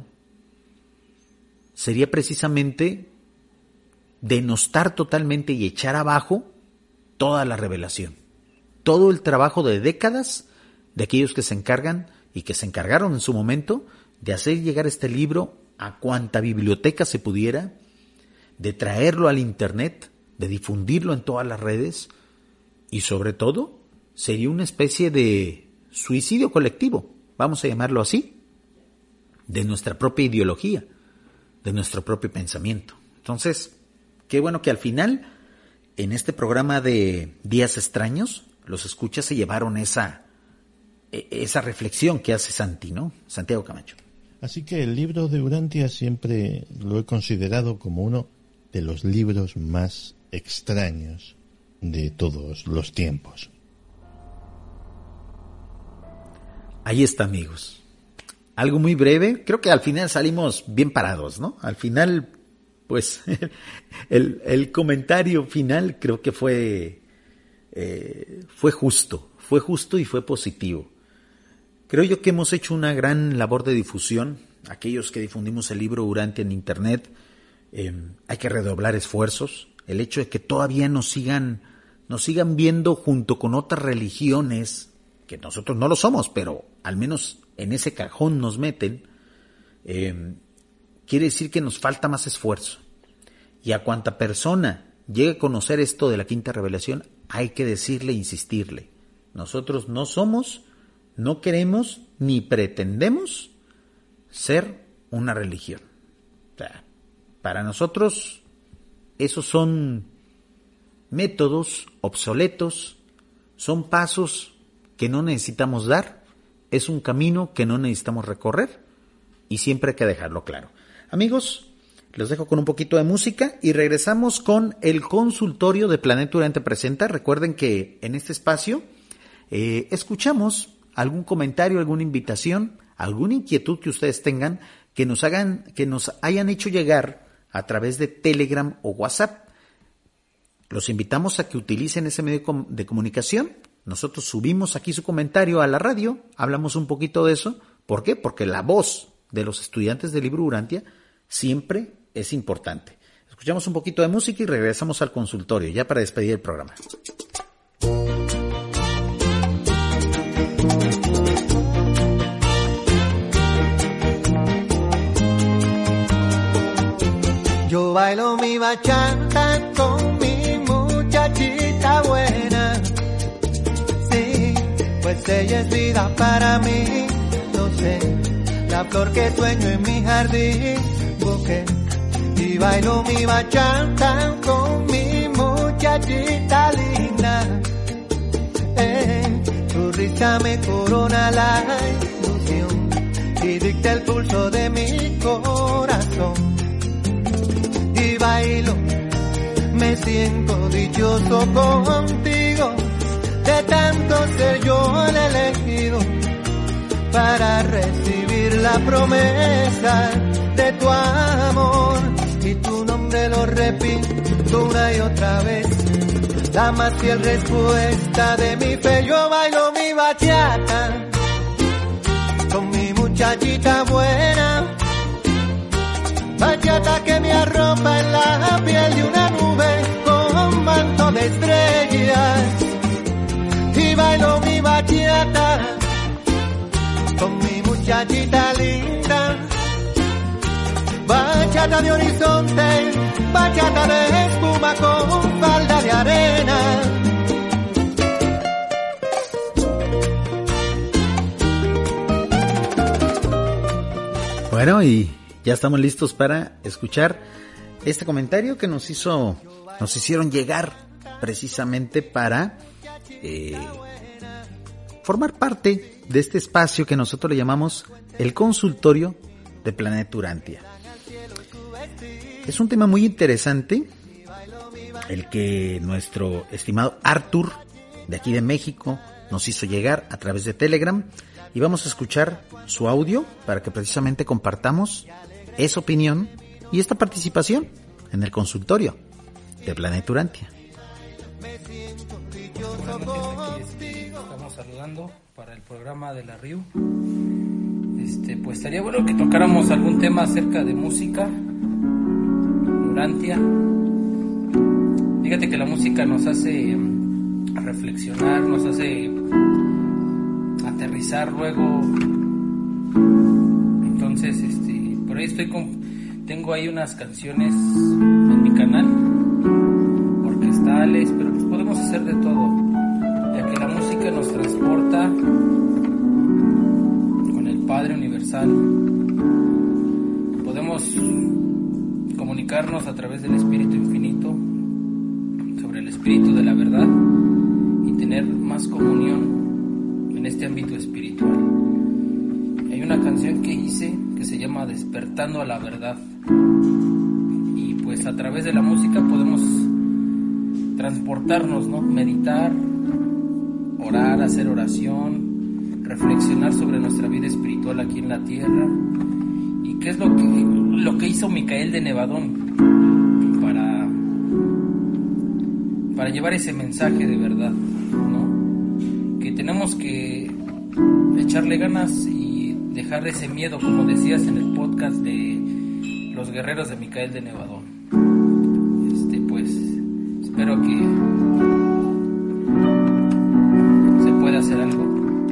sería precisamente denostar totalmente y echar abajo toda la revelación, todo el trabajo de décadas de aquellos que se encargan y que se encargaron en su momento de hacer llegar este libro a cuanta biblioteca se pudiera, de traerlo al internet, de difundirlo en todas las redes y sobre todo sería una especie de suicidio colectivo, vamos a llamarlo así, de nuestra propia ideología, de nuestro propio pensamiento. Entonces, qué bueno que al final, en este programa de Días Extraños, los escuchas se llevaron esa, esa reflexión que hace Santi, ¿no? Santiago Camacho. Así que el libro de Urantia siempre lo he considerado como uno de los libros más extraños de todos los tiempos. Ahí está, amigos. Algo muy breve. Creo que al final salimos bien parados, ¿no? Al final, pues, el, el comentario final creo que fue, eh, fue justo. Fue justo y fue positivo. Creo yo que hemos hecho una gran labor de difusión. Aquellos que difundimos el libro Urantia en internet, eh, hay que redoblar esfuerzos. El hecho de que todavía nos sigan, nos sigan viendo junto con otras religiones, que nosotros no lo somos, pero al menos en ese cajón nos meten, eh, quiere decir que nos falta más esfuerzo. Y a cuanta persona llegue a conocer esto de la quinta revelación, hay que decirle e insistirle. Nosotros no somos, no queremos ni pretendemos ser una religión. O sea, para nosotros esos son métodos obsoletos, son pasos que no necesitamos dar, es un camino que no necesitamos recorrer y siempre hay que dejarlo claro. Amigos, los dejo con un poquito de música y regresamos con el consultorio de Planeta Urantia Presenta. Recuerden que en este espacio eh, escuchamos algún comentario, alguna invitación, alguna inquietud que ustedes tengan, que nos hagan, que nos hayan hecho llegar a través de Telegram o WhatsApp. Los invitamos a que utilicen ese medio de comunicación. Nosotros subimos aquí su comentario a la radio, hablamos un poquito de eso. ¿Por qué? Porque la voz de los estudiantes del libro Urantia siempre es importante. Escuchamos un poquito de música y regresamos al consultorio, ya para despedir el programa. Yo bailo mi bachata con mi muchachita buena. Sí, pues ella es vida para mí. No sé la flor que sueño en mi jardín busqué y bailo mi bachata con mi muchachita linda. Eh, tu risa me corona la ilusión y dicta el pulso de mi corazón. Y bailo, me siento dichoso contigo, de tanto ser yo el elegido para recibir la promesa de tu amor. Y tu nombre lo repito una y otra vez, la más fiel respuesta de mi fe. Yo bailo mi bachata con mi muchachita buena, bachata que me arropa en la piel de una nube con manto de estrellas. Y bailo mi bachata con mi muchachita linda, bachata de horizonte, bachata de espuma con falda de arena. Bueno, y ya estamos listos para escuchar este comentario que nos hizo, nos hicieron llegar precisamente para eh, formar parte de este espacio que nosotros le llamamos el consultorio de Planeta Urantia. Es un tema muy interesante el que nuestro estimado Arthur de aquí de México nos hizo llegar a través de Telegram, y vamos a escuchar su audio para que precisamente compartamos esa opinión y esta participación en el consultorio de Planeta Urantia. Estamos saludando para el programa de la R I U. Este, pues estaría bueno que tocáramos algún tema acerca de música, Urantia. Fíjate que la música nos hace reflexionar, nos hace aterrizar luego. Entonces, este, por ahí estoy con, tengo ahí unas canciones en mi canal, orquestales, pero pues podemos hacer de todo, ya que la música nos transporta con el Padre Universal. Podemos comunicarnos a través del Espíritu Infinito, sobre el Espíritu de la verdad, y tener más comunión en este ámbito espiritual. Hay una canción que hice que se llama Despertando a la Verdad, y pues a través de la música podemos transportarnos, ¿no? Meditar, orar, hacer oración, reflexionar sobre nuestra vida espiritual aquí en la tierra. ¿Y qué es lo que, lo que hizo Micael de Nevadón para, para llevar ese mensaje de verdad, ¿no? Que tenemos que echarle ganas y dejar ese miedo, como decías en el podcast de los guerreros de Micael de Nevadón. Este, pues, espero que se pueda hacer algo.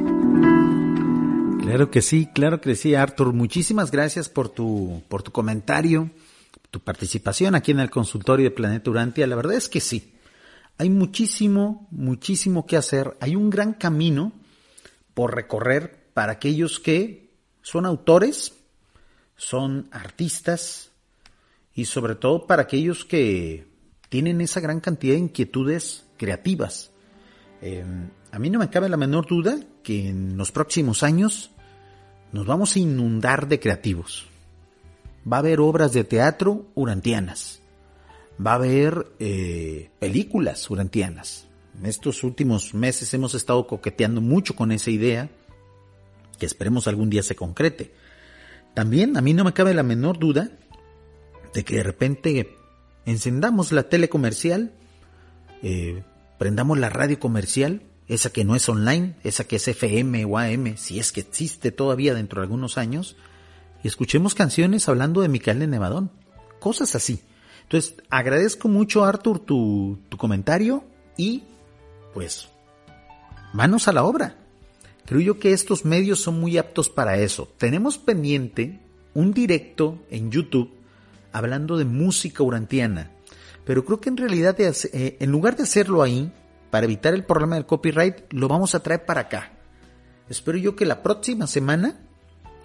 Claro que sí, claro que sí, Arthur. Muchísimas gracias por tu, por tu comentario, tu participación aquí en el consultorio de Planeta Urantia. La verdad es que sí. Hay muchísimo, muchísimo que hacer. Hay un gran camino por recorrer para aquellos que son autores, son artistas, y sobre todo para aquellos que tienen esa gran cantidad de inquietudes creativas. Eh, a mí no me cabe la menor duda que en los próximos años nos vamos a inundar de creativos. Va a haber obras de teatro urantianas. Va a haber eh, películas urantianas. En estos últimos meses hemos estado coqueteando mucho con esa idea, que esperemos algún día se concrete. También a mí no me cabe la menor duda de que de repente encendamos la tele comercial, eh, prendamos la radio comercial, esa que no es online, esa que es F M o A M, si es que existe todavía dentro de algunos años, y escuchemos canciones hablando de Micael de Nevadón, cosas así. Entonces, agradezco mucho, Arthur, tu, tu comentario, y pues, manos a la obra. Creo yo que estos medios son muy aptos para eso. Tenemos pendiente un directo en YouTube hablando de música urantiana, pero creo que en realidad, eh, en lugar de hacerlo ahí, para evitar el problema del copyright, lo vamos a traer para acá. Espero yo que la próxima semana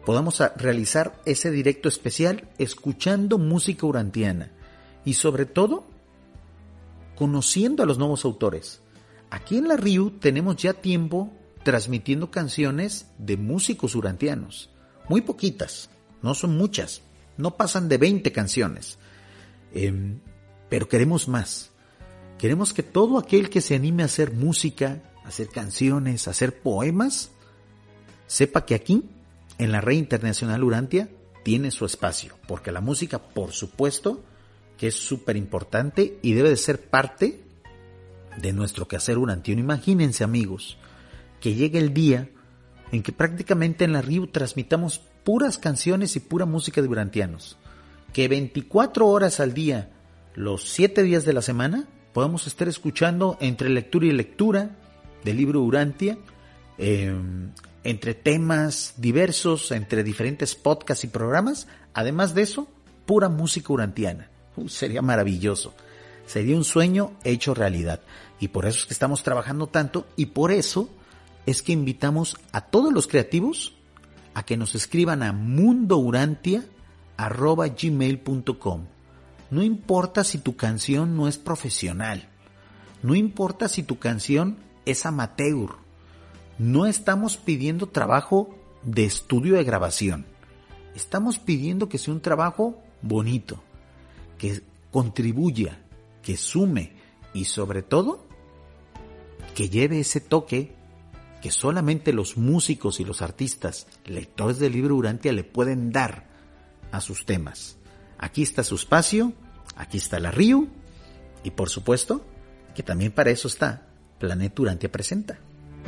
podamos a realizar ese directo especial escuchando música urantiana y sobre todo conociendo a los nuevos autores. Aquí en la R I U tenemos ya tiempo transmitiendo canciones de músicos urantianos, muy poquitas, no son muchas, no pasan de veinte canciones, eh, pero queremos más. Queremos que todo aquel que se anime a hacer música, a hacer canciones, a hacer poemas, sepa que aquí, en la Red Internacional Urantia, tiene su espacio, porque la música, por supuesto, que es súper importante y debe de ser parte de nuestro quehacer urantiano. Imagínense, amigos, que llegue el día en que prácticamente en la R I U transmitamos puras canciones y pura música de urantianos, que veinticuatro horas al día, los siete días de la semana, podemos estar escuchando entre lectura y lectura del libro Urantia, eh, entre temas diversos, entre diferentes podcasts y programas. Además de eso, pura música urantiana. Uh, sería maravilloso. Sería un sueño hecho realidad. Y por eso es que estamos trabajando tanto, y por eso es que invitamos a todos los creativos a que nos escriban a mundourantia arroba gmail punto com. No importa si tu canción no es profesional, no importa si tu canción es amateur, no estamos pidiendo trabajo de estudio de grabación, estamos pidiendo que sea un trabajo bonito, que contribuya, que sume y sobre todo que lleve ese toque que solamente los músicos y los artistas, lectores del libro Urantia, le pueden dar a sus temas. Aquí está su espacio, aquí está la R I U y por supuesto que también para eso está Planeta Urantia Presenta.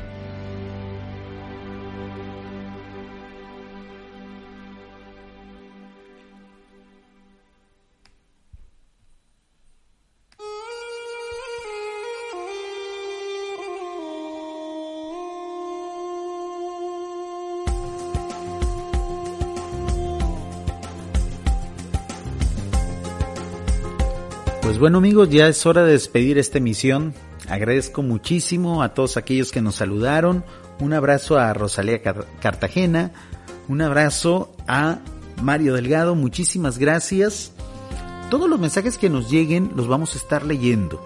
Pues bueno, amigos, ya es hora de despedir esta emisión. Agradezco muchísimo a todos aquellos que nos saludaron. Un abrazo a Rosalía Cartagena, un abrazo a Mario Delgado, muchísimas gracias. Todos los mensajes que nos lleguen los vamos a estar leyendo.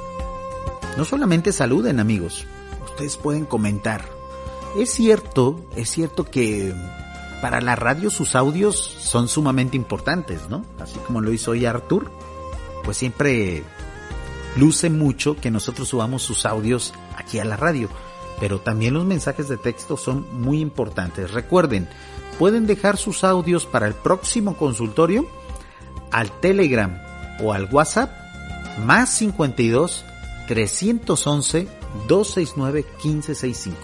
No solamente saluden, amigos, ustedes pueden comentar. Es cierto, es cierto que para la radio sus audios son sumamente importantes, ¿no? Así como lo hizo hoy Artur, pues siempre luce mucho que nosotros subamos sus audios aquí a la radio, pero también los mensajes de texto son muy importantes. Recuerden, pueden dejar sus audios para el próximo consultorio al Telegram o al WhatsApp más cincuenta y dos, trescientos once, doscientos sesenta y nueve, quince sesenta y cinco.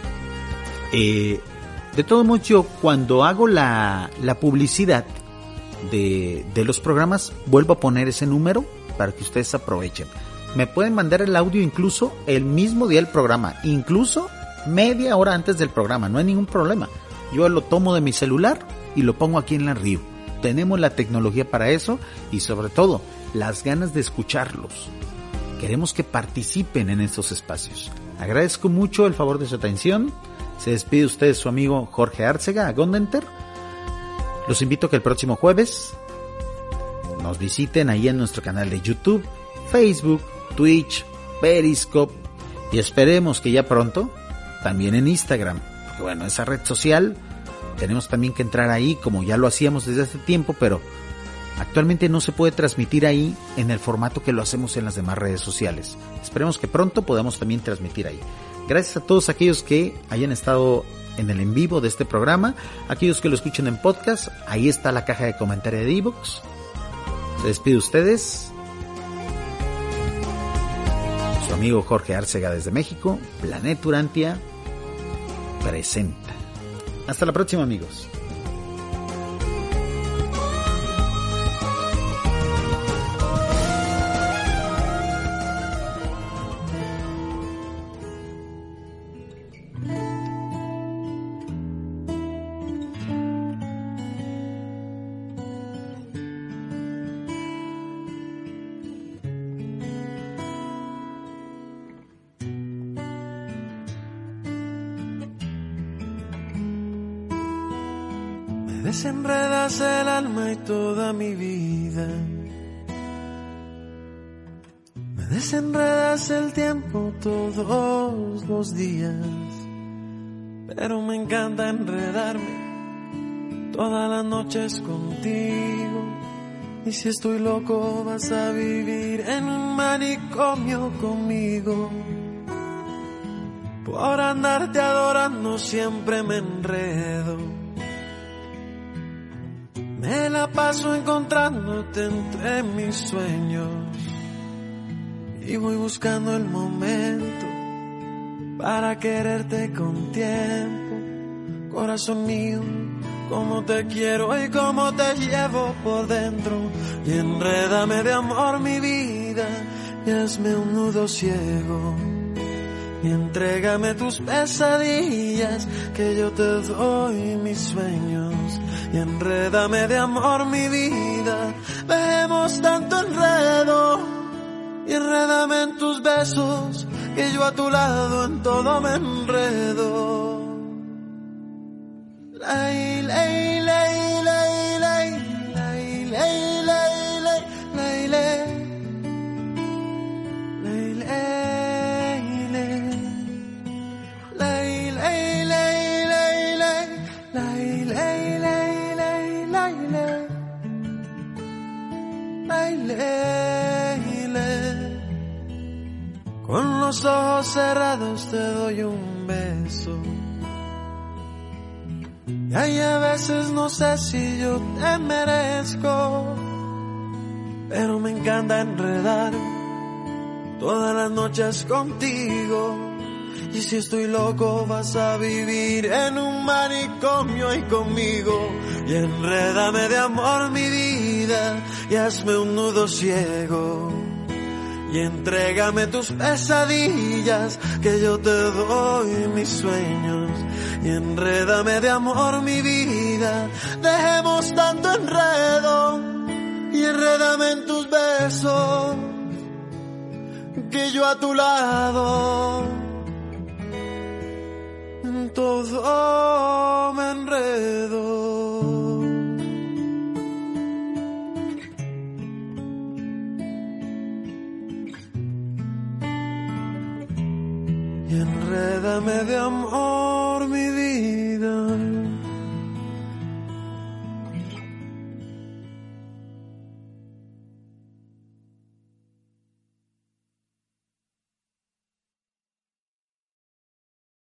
Eh, de todos modos, yo cuando hago la, la publicidad de, de los programas, vuelvo a poner ese número para que ustedes aprovechen. Me pueden mandar el audio incluso el mismo día del programa, incluso media hora antes del programa, no hay ningún problema. Yo lo tomo de mi celular y lo pongo aquí en la R I U. Tenemos la tecnología para eso y sobre todo las ganas de escucharlos. Queremos que participen en estos espacios. Agradezco mucho el favor de su atención. Se despide usted su amigo Jorge Árcega, a Gondenter. Los invito a que el próximo jueves nos visiten ahí en nuestro canal de YouTube, Facebook, Twitch, Periscope y esperemos que ya pronto también en Instagram. Porque bueno, esa red social tenemos también que entrar ahí como ya lo hacíamos desde hace tiempo, pero actualmente no se puede transmitir ahí en el formato que lo hacemos en las demás redes sociales. Esperemos que pronto podamos también transmitir ahí. Gracias a todos aquellos que hayan estado en el en vivo de este programa, aquellos que lo escuchen en podcast, ahí está la caja de comentarios de iVoox. Se despide de ustedes su amigo Jorge Árcega desde México. Planeta Urantia presenta. Hasta la próxima, amigos. Me desenredas el alma y toda mi vida. Me desenredas el tiempo todos los días. Pero me encanta enredarme todas las noches contigo. Y si estoy loco vas a vivir en un manicomio conmigo. Por andarte adorando siempre me enredo. Me la paso encontrándote entre mis sueños. Y voy buscando el momento para quererte con tiempo. Corazón mío, cómo te quiero y cómo te llevo por dentro. Y enrédame de amor mi vida y hazme un nudo ciego. Y entrégame tus pesadillas, que yo te doy mis sueños. Y enrédame de amor mi vida, vemos tanto enredo. Y enrédame en tus besos, que yo a tu lado en todo me enredo. Lay, lay, lay, lay, lay, lay, lay, lay, lay, lay, lay. Con los ojos cerrados te doy un beso. Y hay a veces no sé si yo te merezco, pero me encanta enredar todas las noches contigo. Y si estoy loco vas a vivir en un manicomio ahí conmigo. Y enrédame de amor mi vida y hazme un nudo ciego. Y entrégame tus pesadillas, que yo te doy mis sueños. Y enrédame de amor mi vida, dejemos tanto enredo. Y enrédame en tus besos, que yo a tu lado en todo me enredo. Y enrédame de amor